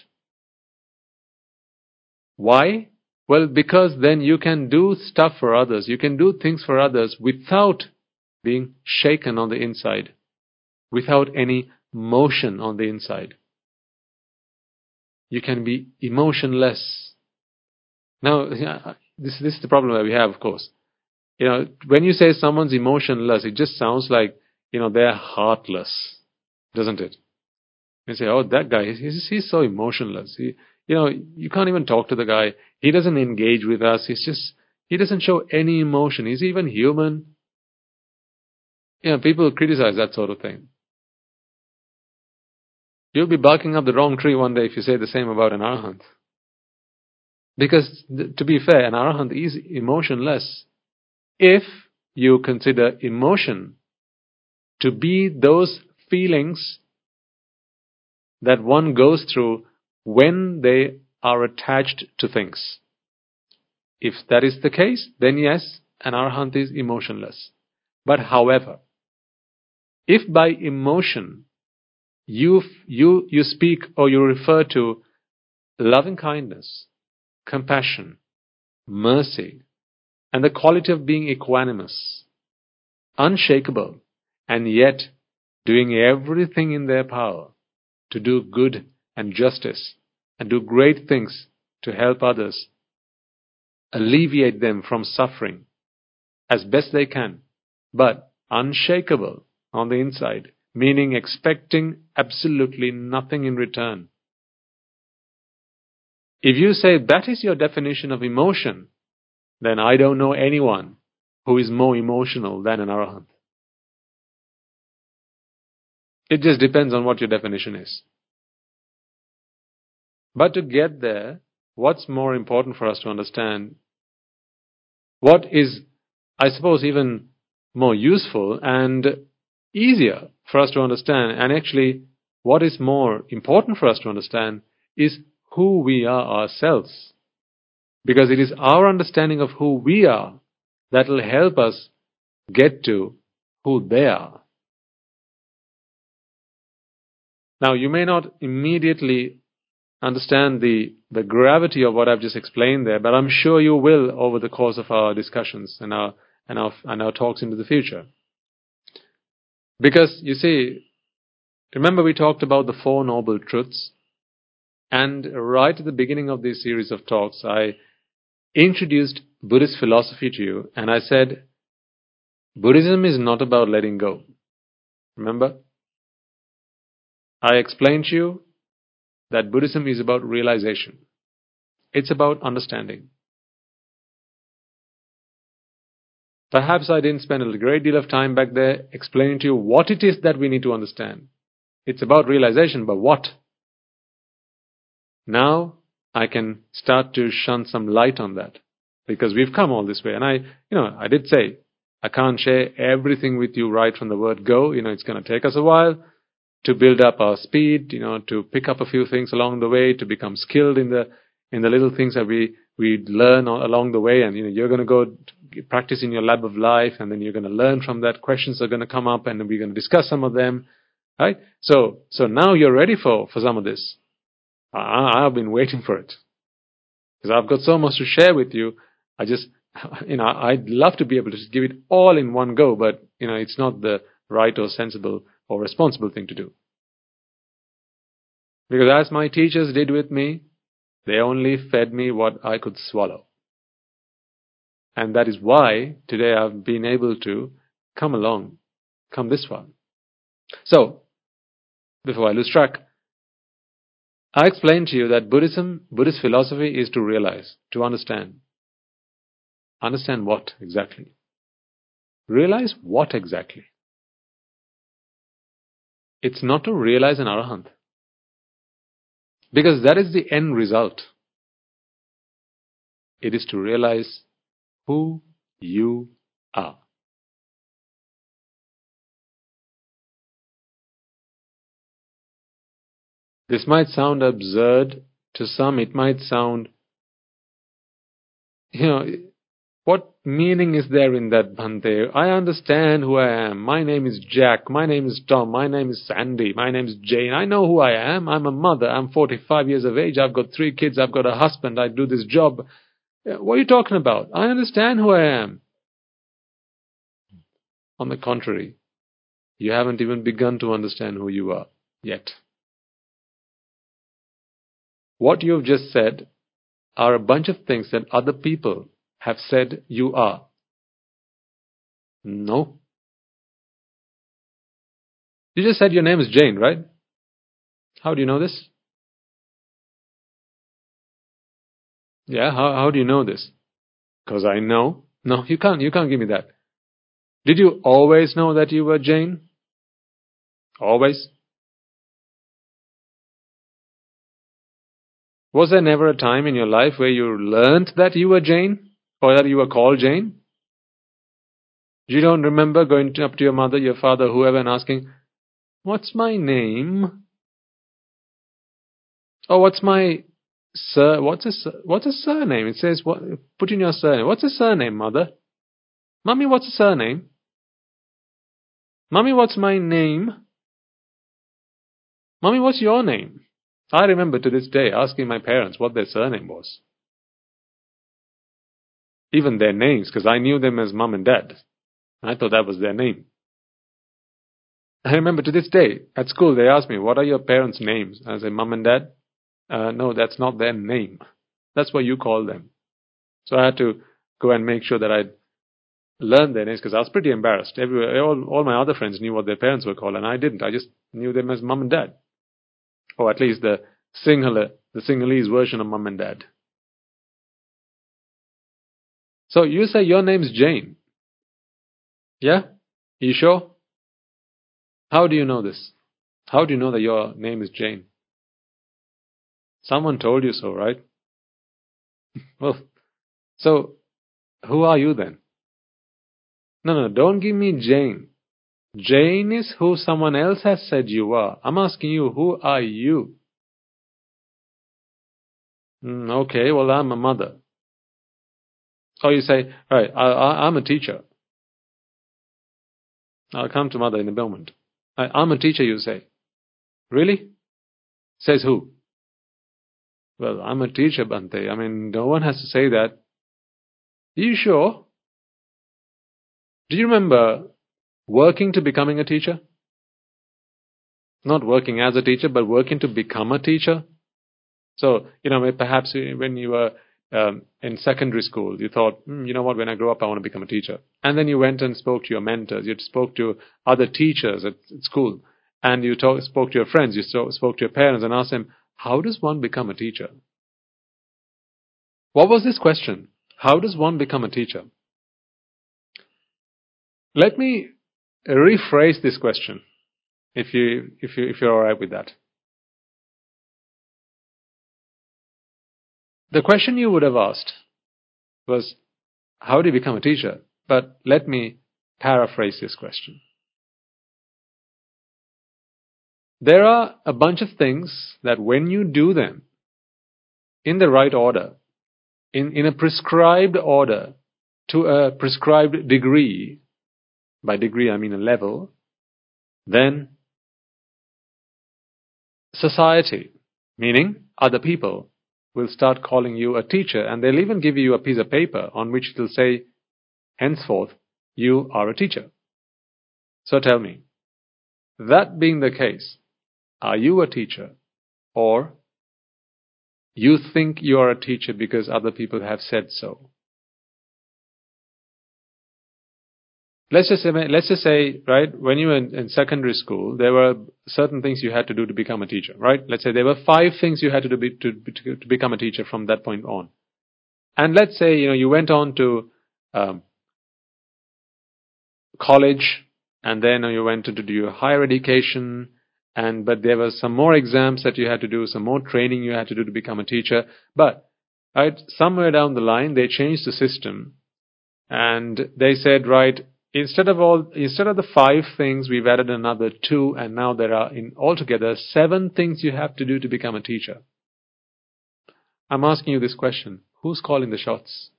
Speaker 1: Why? Well, because then you can do stuff for others. You can do things for others without being shaken on the inside, without any motion on the inside. You can be emotionless. Now, this is the problem that we have, of course. When you say someone's emotionless, it just sounds like, they're heartless, doesn't it? You say, oh, that guy, he's so emotionless. You can't even talk to the guy. He doesn't engage with us. He doesn't show any emotion. Is he even human? People criticize that sort of thing. You'll be barking up the wrong tree one day if you say the same about an arahant. Because, to be fair, an arahant is emotionless. If you consider emotion to be those feelings that one goes through when they are attached to things. If that is the case, then yes, an arahant is emotionless. But however, if by emotion you speak or you refer to loving kindness, compassion, mercy, and the quality of being equanimous, unshakable, and yet doing everything in their power to do good and justice and do great things to help others, alleviate them from suffering as best they can, but unshakable on the inside, meaning expecting absolutely nothing in return. If you say that is your definition of emotion, then I don't know anyone who is more emotional than an arahant. It just depends on what your definition is. But to get there, what's more important for us to understand? What is, I suppose, even more useful and easier for us to understand, and actually what is more important for us to understand, is who we are ourselves. Because it is our understanding of who we are that will help us get to who they are. Now, you may not immediately understand the gravity of what I've just explained there, but I'm sure you will over the course of our discussions and our talks into the future. Because, you see, remember we talked about the Four Noble Truths, and right at the beginning of this series of talks, I introduced Buddhist philosophy to you, and I said, Buddhism is not about letting go. Remember? I explained to you that Buddhism is about realization. It's about understanding. Perhaps I didn't spend a great deal of time back there explaining to you what it is that we need to understand. It's about realization, but what? Now I can start to shine some light on that, because we've come all this way. And I did say, I can't share everything with you right from the word go. It's going to take us a while to build up our speed, to pick up a few things along the way, to become skilled in the little things that we learn along the way. And, you're going to go practice in your lab of life, and then you're going to learn from that. Questions are going to come up, and we're going to discuss some of them, right? So now you're ready for some of this. I've been waiting for it, because I've got so much to share with you. I'd love to be able to just give it all in one go, but, it's not the right or sensible or responsible thing to do. Because as my teachers did with me, they only fed me what I could swallow. And that is why today I've been able to come this far. So, before I lose track, I explained to you that Buddhist philosophy is to realize, to understand. Understand what exactly? Realize what exactly? It's not to realize an arahant, because that is the end result. It is to realize who you are. This might sound absurd to some. It might sound, what meaning is there in that, Bhante? I understand who I am. My name is Jack. My name is Tom. My name is Sandy. My name is Jane. I know who I am. I'm a mother. I'm 45 years of age. I've got 3 kids. I've got a husband. I do this job. What are you talking about? I understand who I am. On the contrary, you haven't even begun to understand who you are yet. What you've just said are a bunch of things that other people have said you are. No. You just said your name is Jane, right? How do you know this? Yeah, how do you know this? Because I know. No, you can't give me that. Did you always know that you were Jane? Always? Was there never a time in your life where you learnt that you were Jane? Or that you were called Jane? You don't remember going up to your mother, your father, whoever, and asking, "What's my name?" Or what's a surname? It says, put in your surname. What's a surname, mother? Mummy, what's a surname? Mummy, what's my name? Mummy, what's your name? I remember to this day asking my parents what their surname was. Even their names, because I knew them as mum and dad. I thought that was their name. I remember to this day, at school, they asked me, "What are your parents' names?" I said, "Mum and dad." No, that's not their name. That's what you call them. So I had to go and make sure that I learned their names, because I was pretty embarrassed. All my other friends knew what their parents were called, and I didn't. I just knew them as mum and dad. Or at least the Sinhalese version of mum and dad. So you say your name's Jane. Yeah? You sure? How do you know this? How do you know that your name is Jane? Someone told you so, right? Well, so who are you then? No, don't give me Jane. Jane is who someone else has said you are. I'm asking you, who are you? Okay, well, I'm a mother. Or you say, right, I'm a teacher. I'll come to mother in a moment. I'm a teacher, you say. Really? Says who? Well, I'm a teacher, Bhante. I mean, no one has to say that. Are you sure? Do you remember working to becoming a teacher? Not working as a teacher, but working to become a teacher? So, perhaps when you were in secondary school, you thought, you know what, when I grow up, I want to become a teacher. And then you went and spoke to your mentors. You spoke to other teachers at school. And you spoke to your friends. You spoke to your parents and asked them, how does one become a teacher? What was this question? How does one become a teacher? Let me rephrase this question, if you're all right with that. The question you would have asked was, how do you become a teacher? But let me paraphrase this question. There are a bunch of things that when you do them in the right order, in a prescribed order, to a prescribed degree, by degree I mean a level, then society, meaning other people, will start calling you a teacher, and they'll even give you a piece of paper on which it'll say, henceforth, you are a teacher. So tell me, that being the case, are you a teacher, or you think you are a teacher because other people have said so? Let's just say, right, when you were in secondary school, there were certain things you had to do to become a teacher, right? Let's say there were 5 things you had to do to become a teacher from that point on. And let's say, you went on to college, and then you went to do your higher education, but there were some more exams that you had to do, some more training you had to do to become a teacher. But right, somewhere down the line, they changed the system, and they said, right, Instead of the 5 things, we've added another 2, and now there are in altogether 7 things you have to do to become a teacher. I'm asking you this question. Who's calling the shots?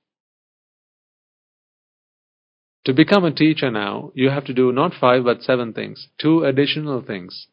Speaker 1: To become a teacher now, you have to do not 5 but 7 things. 2 additional things.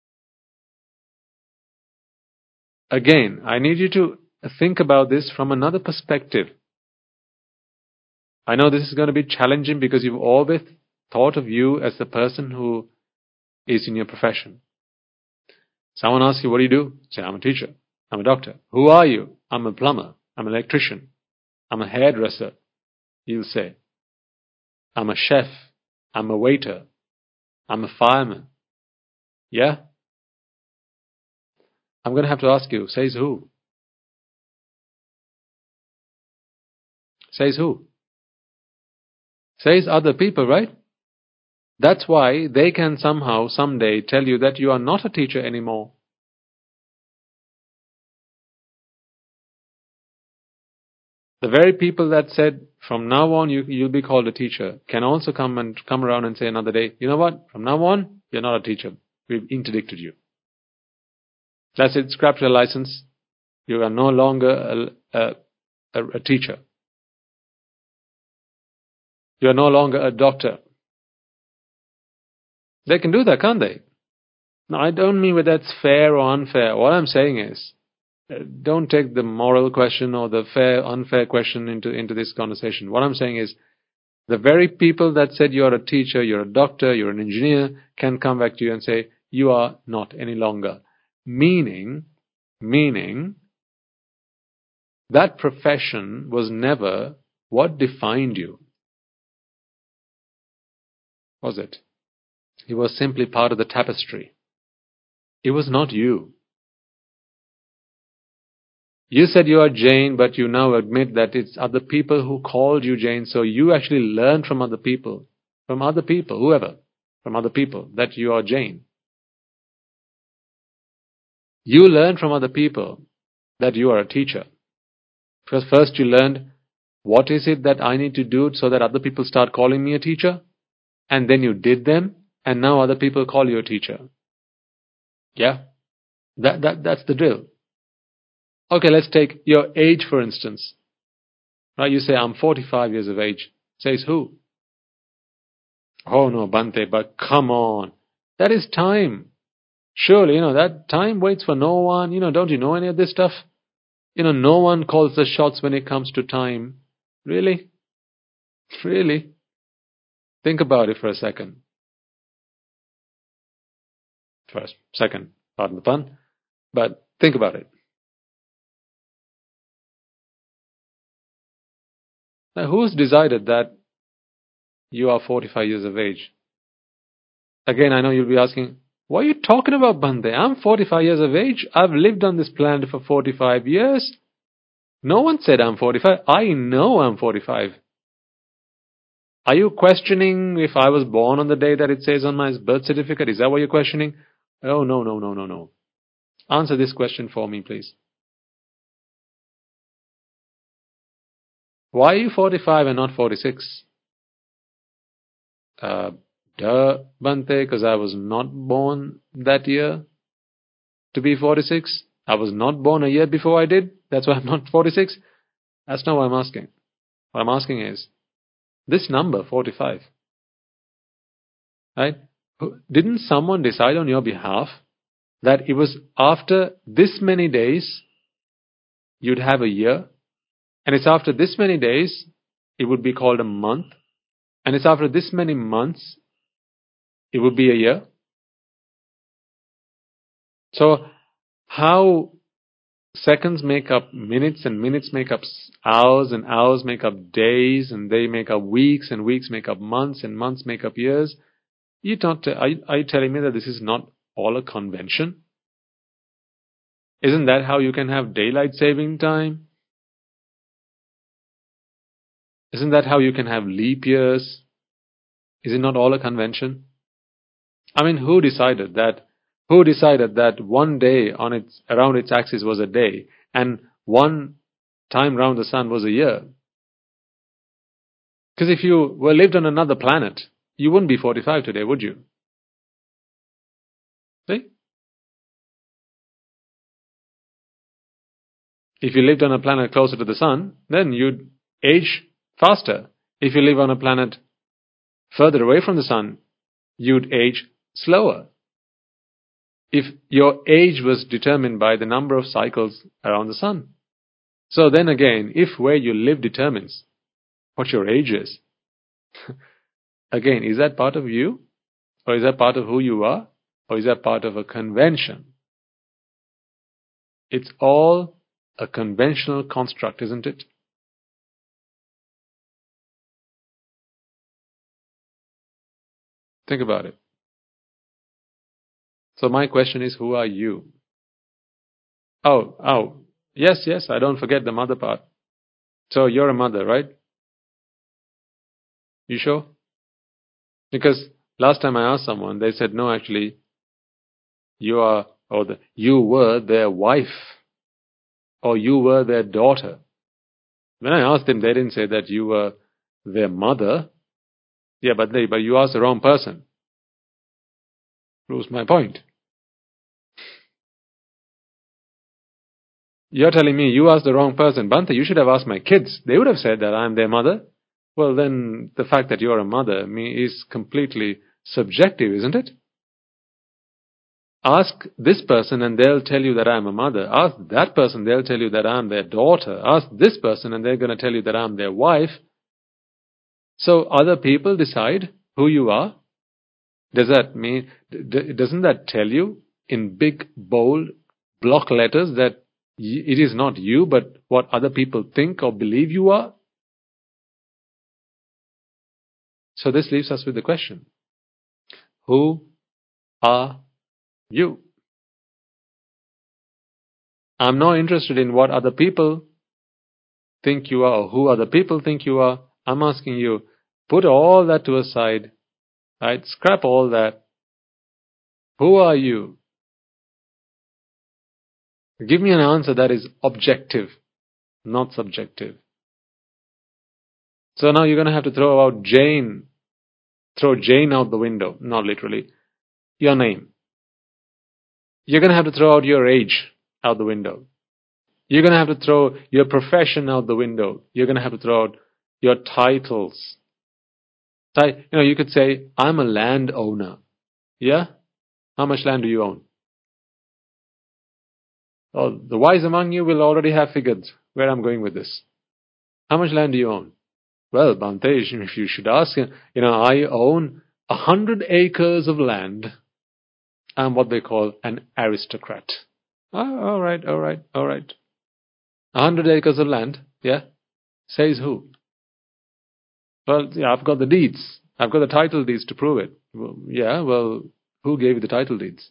Speaker 1: Again, I need you to think about this from another perspective. I know this is going to be challenging because you've always thought of you as the person who is in your profession. Someone asks you, what do you do? Say, I'm a teacher. I'm a doctor. Who are you? I'm a plumber. I'm an electrician. I'm a hairdresser. You'll say, I'm a chef. I'm a waiter. I'm a fireman. Yeah? I'm going to have to ask you, says who? Says who? Says other people, right? That's why they can somehow, someday tell you that you are not a teacher anymore. The very people that said, from now on you'll be called a teacher, can also come around and say another day, you know what, from now on, you're not a teacher. We've interdicted you. That's it, scrap your license. You are no longer a teacher. You are no longer a doctor. They can do that, can't they? No, I don't mean whether that's fair or unfair. What I'm saying is, don't take the moral question or the fair, unfair question into this conversation. What I'm saying is, the very people that said you're a teacher, you're a doctor, you're an engineer, can come back to you and say, you are not any longer. Meaning, that profession was never what defined you. Was it? It was simply part of the tapestry. It was not you. You said you are Jain, but you now admit that it's other people who called you Jain, so you actually learned from other people, whoever, from other people, that you are Jain. You learned from other people that you are a teacher. Because first you learned, what is it that I need to do so that other people start calling me a teacher? And then you did them, and now other people call you a teacher. Yeah? That's the drill. Okay, let's take your age, for instance. Right, you say, I'm 45 years of age. Says who? Oh no, Bhante, but come on. That is time. Surely, that time waits for no one. Don't you know any of this stuff? No one calls the shots when it comes to time. Really? Really? Think about it for a second. First, second, pardon the pun. But think about it. Now, who's decided that you are 45 years of age? Again, I know you'll be asking, what are you talking about, Bhante? I'm 45 years of age. I've lived on this planet for 45 years. No one said I'm 45. I know I'm 45. Are you questioning if I was born on the day that it says on my birth certificate? Is that what you're questioning? Oh, no. Answer this question for me, please. Why are you 45 and not 46? Duh, Bhante, because I was not born that year to be 46. I was not born a year before I did. That's why I'm not 46. That's not what I'm asking. What I'm asking is, this number, 45, right? Didn't someone decide on your behalf that it was after this many days you'd have a year, and it's after this many days it would be called a month, and it's after this many months it would be a year? So how seconds make up minutes, and minutes make up hours, and hours make up days, and they make up weeks, and weeks make up months, and months make up years? Are you telling me that this is not all a convention? Isn't that how you can have daylight saving time? Isn't that how you can have leap years? Is it not all a convention? I mean, who decided that one day around its axis was a day, and one time round the sun was a year? Because if you were lived on another planet, you wouldn't be 45 today, would you? See? If you lived on a planet closer to the sun, then you'd age faster. If you live on a planet further away from the sun, you'd age slower. If your age was determined by the number of cycles around the sun. So then again, if where you live determines what your age is, again, is that part of you? Or is that part of who you are? Or is that part of a convention? It's all a conventional construct, isn't it? Think about it. So my question is, who are you? Oh, yes, I don't forget the mother part. So you're a mother, right? You sure? Because last time I asked someone, they said, no, actually, you were their wife, or you were their daughter. When I asked them, they didn't say that you were their mother. Yeah, but you asked the wrong person. Proves my point. You're telling me you asked the wrong person. Bhante, you should have asked my kids. They would have said that I'm their mother. Well, then the fact that you're a mother is completely subjective, isn't it? Ask this person and they'll tell you that I'm a mother. Ask that person, they'll tell you that I'm their daughter. Ask this person and they're going to tell you that I'm their wife. So other people decide who you are. Doesn't that tell you in big, bold block letters that it is not you, but what other people think or believe you are? So this leaves us with the question, who are you? I'm not interested in what other people think you are or who other people think you are. I'm asking you, put all that to a side, right? Scrap all that. Who are you? Give me an answer that is objective, not subjective. So now you're going to have to throw Jane out the window, not literally, your name. You're going to have to throw out your age out the window. You're going to have to throw your profession out the window. You're going to have to throw out your titles. You could say, I'm a landowner. Yeah? How much land do you own? Oh, the wise among you will already have figured where I'm going with this. How much land do you own? Well, Bhante, if you should ask, I own 100 acres of land. I'm what they call an aristocrat. Oh, all right. 100 acres of land, yeah? Says who? Well, yeah, I've got the deeds. I've got the title deeds to prove it. Well, who gave you the title deeds?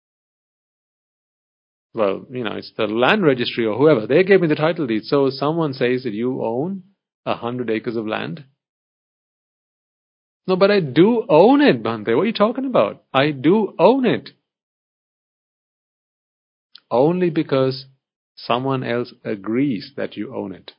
Speaker 1: Well, it's the land registry or whoever. They gave me the title deeds. So someone says that you own 100 acres of land. No, but I do own it, Bhante. What are you talking about? I do own it. Only because someone else agrees that you own it.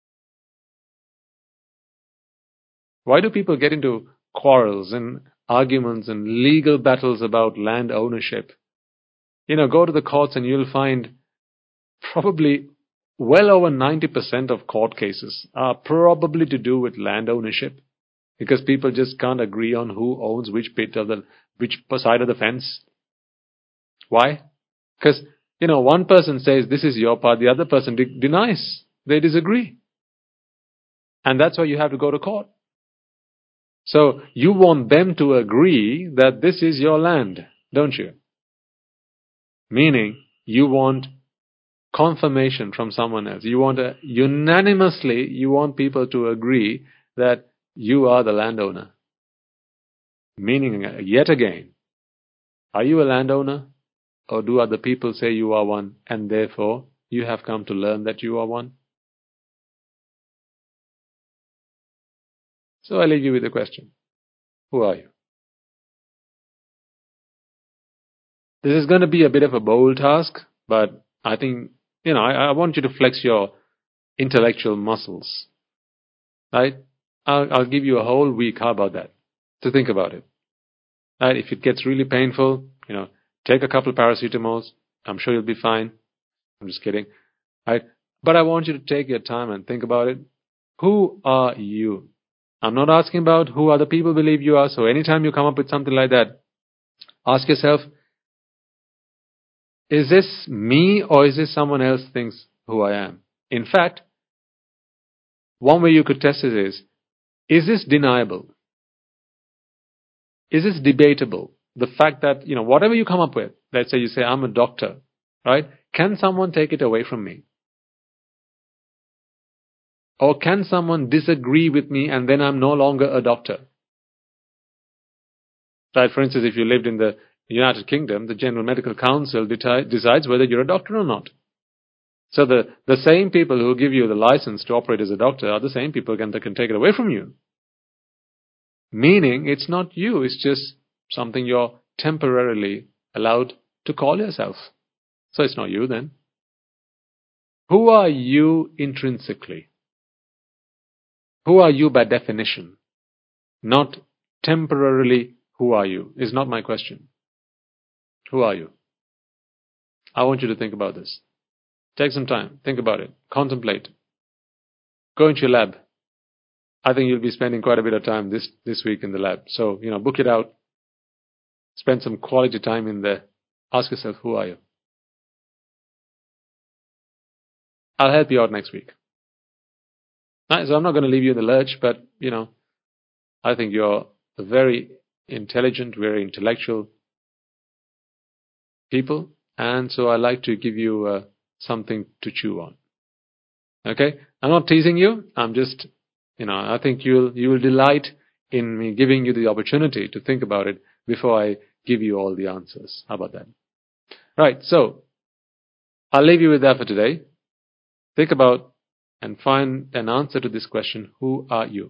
Speaker 1: Why do people get into quarrels and arguments and legal battles about land ownership? Go to the courts and you'll find probably well over 90% of court cases are probably to do with land ownership, because people just can't agree on who owns which side of the fence. Why? Because, one person says this is your part, the other person denies. They disagree. And that's why you have to go to court. So you want them to agree that this is your land, don't you? Meaning, you want confirmation from someone else. You want you want people to agree that you are the landowner. Meaning, yet again, are you a landowner? Or do other people say you are one, and therefore you have come to learn that you are one? So I leave you with the question. Who are you? This is going to be a bit of a bold task, but I think, I want you to flex your intellectual muscles. Right? I'll give you a whole week. How about that? To think about it. Right? If it gets really painful, take a couple of paracetamols. I'm sure you'll be fine. I'm just kidding. Right? But I want you to take your time and think about it. Who are you? I'm not asking about who other people believe you are. So anytime you come up with something like that, ask yourself, is this me or is this someone else thinks who I am? In fact, one way you could test it is this deniable? Is this debatable? The fact that, whatever you come up with, let's say you say, I'm a doctor, right? Can someone take it away from me? Or can someone disagree with me and then I'm no longer a doctor? Right? For instance, if you lived in the United Kingdom, the General Medical Council decides whether you're a doctor or not. So the same people who give you the license to operate as a doctor are the same people that can take it away from you. Meaning, it's not you, it's just something you're temporarily allowed to call yourself. So it's not you then. Who are you intrinsically? Who are you by definition? Not temporarily, who are you? Is not my question. Who are you? I want you to think about this. Take some time. Think about it. Contemplate. Go into your lab. I think you'll be spending quite a bit of time this week in the lab. So, book it out. Spend some quality time in there. Ask yourself, who are you? I'll help you out next week. Right, so I'm not going to leave you in the lurch, but, I think you're a very intelligent, very intellectual people. And so I like to give you something to chew on. Okay? I'm not teasing you. I'm just, I think you will delight in me giving you the opportunity to think about it before I give you all the answers. How about that? Right, so I'll leave you with that for today. Think about and find an answer to this question, who are you?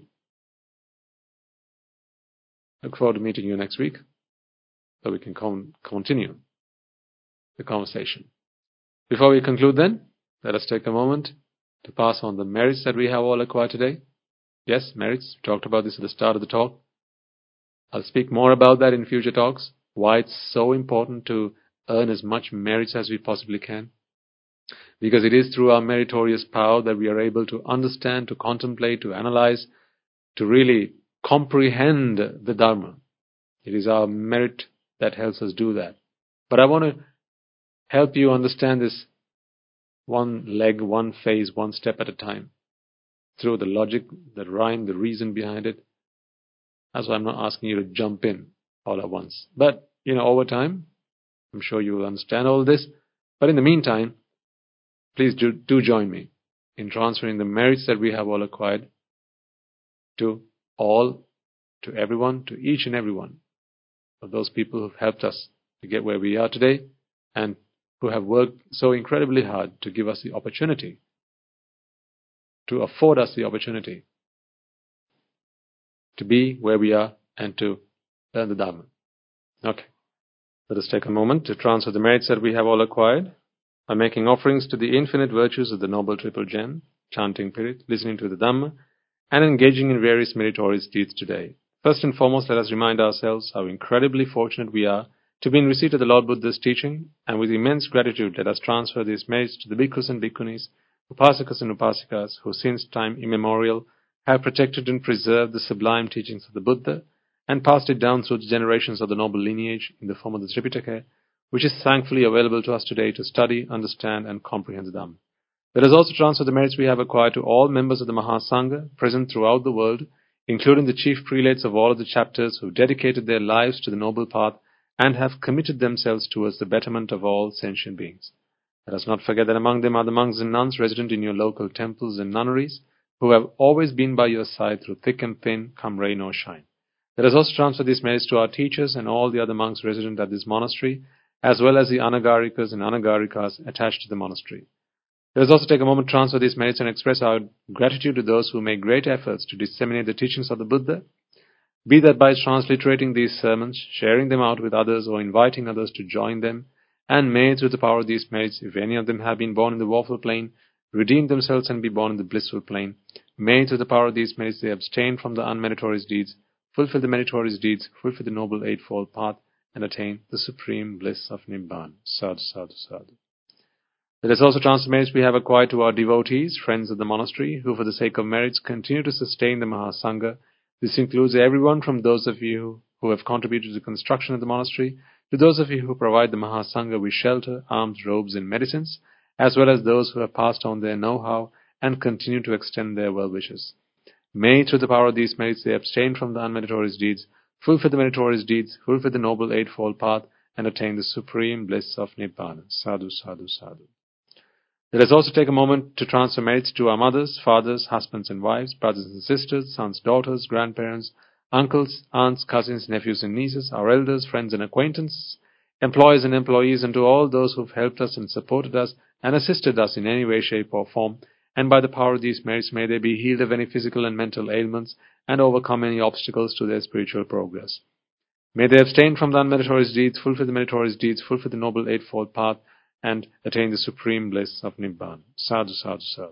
Speaker 1: Look forward to meeting you next week so we can continue the conversation. Before we conclude then, let us take a moment to pass on the merits that we have all acquired today. Yes, merits. We talked about this at the start of the talk. I'll speak more about that in future talks, why it's so important to earn as much merits as we possibly can. Because it is through our meritorious power that we are able to understand, to contemplate, to analyze, to really comprehend the Dharma. It is our merit that helps us do that. But I want to help you understand this one leg, one phase, one step at a time. Through the logic, the rhyme, the reason behind it. That's why I'm not asking you to jump in all at once. But, over time, I'm sure you will understand all this. But in the meantime, please do join me in transferring the merits that we have all acquired to everyone, to each and every one of those people who've helped us to get where we are today and who have worked so incredibly hard to give us the opportunity, to afford us the opportunity to be where we are and to learn the Dharma. Okay. Let us take a moment to transfer the merits that we have all acquired by making offerings to the infinite virtues of the Noble Triple Gem, chanting Pirit, listening to the Dhamma, and engaging in various meritorious deeds today. First and foremost, let us remind ourselves how incredibly fortunate we are to be in receipt of the Lord Buddha's teaching, and with immense gratitude let us transfer these merits to the bhikkhus and bhikkhunis, upasakas and upasikas, who since time immemorial have protected and preserved the sublime teachings of the Buddha, and passed it down through the generations of the noble lineage in the form of the Tripitaka, which is thankfully available to us today to study, understand, and comprehend the Dhamma. Let us also transfer the merits we have acquired to all members of the Mahasangha present throughout the world, including the chief prelates of all of the chapters who dedicated their lives to the noble path and have committed themselves towards the betterment of all sentient beings. Let us not forget that among them are the monks and nuns resident in your local temples and nunneries, who have always been by your side through thick and thin, come rain or shine. Let us also transfer these merits to our teachers and all the other monks resident at this monastery, as well as the Anagarikas and Anagarikas attached to the monastery. Let us also take a moment to transfer these merits and express our gratitude to those who make great efforts to disseminate the teachings of the Buddha, be that by transliterating these sermons, sharing them out with others, or inviting others to join them, and may through the power of these merits, if any of them have been born in the woeful plane, redeem themselves and be born in the blissful plane. May, through the power of these merits, they abstain from the unmeritorious deeds, fulfill the meritorious deeds, fulfill the Noble Eightfold Path, and attain the supreme bliss of Nibbana. Sadhu, sadhu, sadhu. Let us also transfer merits we have acquired to our devotees, friends of the monastery, who for the sake of merits continue to sustain the Mahasangha. This includes everyone from those of you who have contributed to the construction of the monastery, to those of you who provide the Mahasangha with shelter, alms, robes, and medicines, as well as those who have passed on their know-how and continue to extend their well-wishes. May, through the power of these merits, they abstain from the unmeritorious deeds, fulfill the meritorious deeds, fulfill the Noble Eightfold Path, and attain the supreme bliss of Nibbana. Sadhu, sadhu, sadhu. Let us also take a moment to transfer merits to our mothers, fathers, husbands and wives, brothers and sisters, sons, daughters, grandparents, uncles, aunts, cousins, nephews and nieces, our elders, friends and acquaintances, employers and employees, and to all those who have helped us and supported us and assisted us in any way, shape or form. And by the power of these merits, may they be healed of any physical and mental ailments and overcome any obstacles to their spiritual progress. May they abstain from the unmeritorious deeds, fulfill the meritorious deeds, fulfill the Noble Eightfold Path, and attain the supreme bliss of Nibbana. Sadhu, sadhu, sadhu.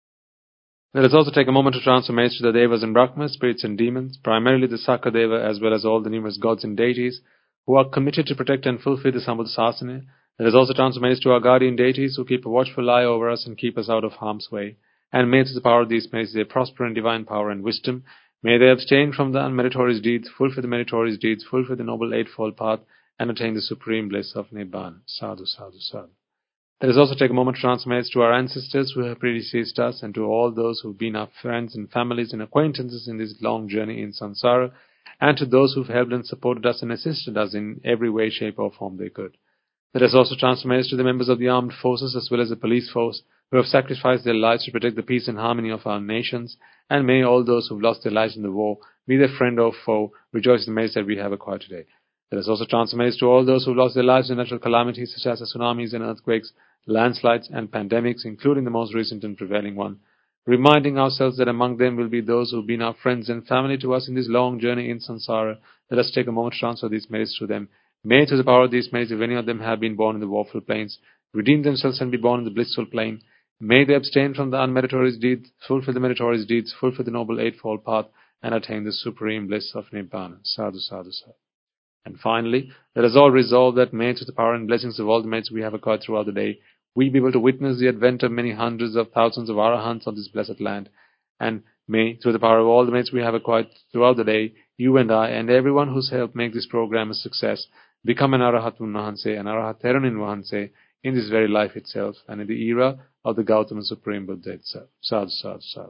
Speaker 1: Let us also take a moment to transfer merits to the Devas and Brahmas, spirits and demons, primarily the Sakadeva as well as all the numerous gods and deities who are committed to protect and fulfill the Sambuddhasasana. Let us also transfer merits to our guardian deities who keep a watchful eye over us and keep us out of harm's way. And may through the power of these merits they prosper in divine power and wisdom. May they abstain from the unmeritorious deeds, fulfill the meritorious deeds, fulfill the Noble Eightfold Path, and attain the supreme bliss of Nibbana. Sadhu, sadhu, sadhu. Let us also take a moment to transfer merits to our ancestors who have predeceased us and to all those who have been our friends and families and acquaintances in this long journey in samsara, and to those who have helped and supported us and assisted us in every way, shape or form they could. Let us also transfer merits to the members of the armed forces as well as the police force who have sacrificed their lives to protect the peace and harmony of our nations, and may all those who have lost their lives in the war, be they friend or foe, rejoice in the merits that we have acquired today. Let us also transfer merits to all those who have lost their lives in natural calamities such as the tsunamis and earthquakes, landslides and pandemics, including the most recent and prevailing one, reminding ourselves that among them will be those who have been our friends and family to us in this long journey in samsara. Let us take a moment to transfer these merits to them. May through the power of these merits, if any of them have been born in the woeful plains, redeem themselves and be born in the blissful plane. May they abstain from the unmeritorious deeds, fulfill the meritorious deeds, fulfill the Noble Eightfold Path, and attain the supreme bliss of Nibbana. Sadhu, sadhu, sadhu. And finally, let us all resolve that may, through the power and blessings of all the merits we have acquired throughout the day, we be able to witness the advent of many hundreds of thousands of arahants on this blessed land. And may, through the power of all the merits we have acquired throughout the day, you and I and everyone who's helped make this program a success become an Arahat Vahanse, an Arahat Therunin Vahanse in this very life itself and in the era of the Gautama Supreme Buddha itself. Sadhu, sadhu, sadhu.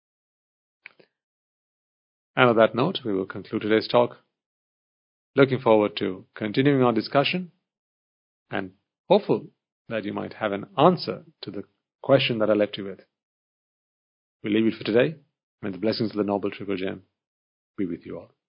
Speaker 1: And on that note, we will conclude today's talk. Looking forward to continuing our discussion and hopeful that you might have an answer to the question that I left you with. We leave it for today. May the blessings of the Noble Triple Gem be with you all.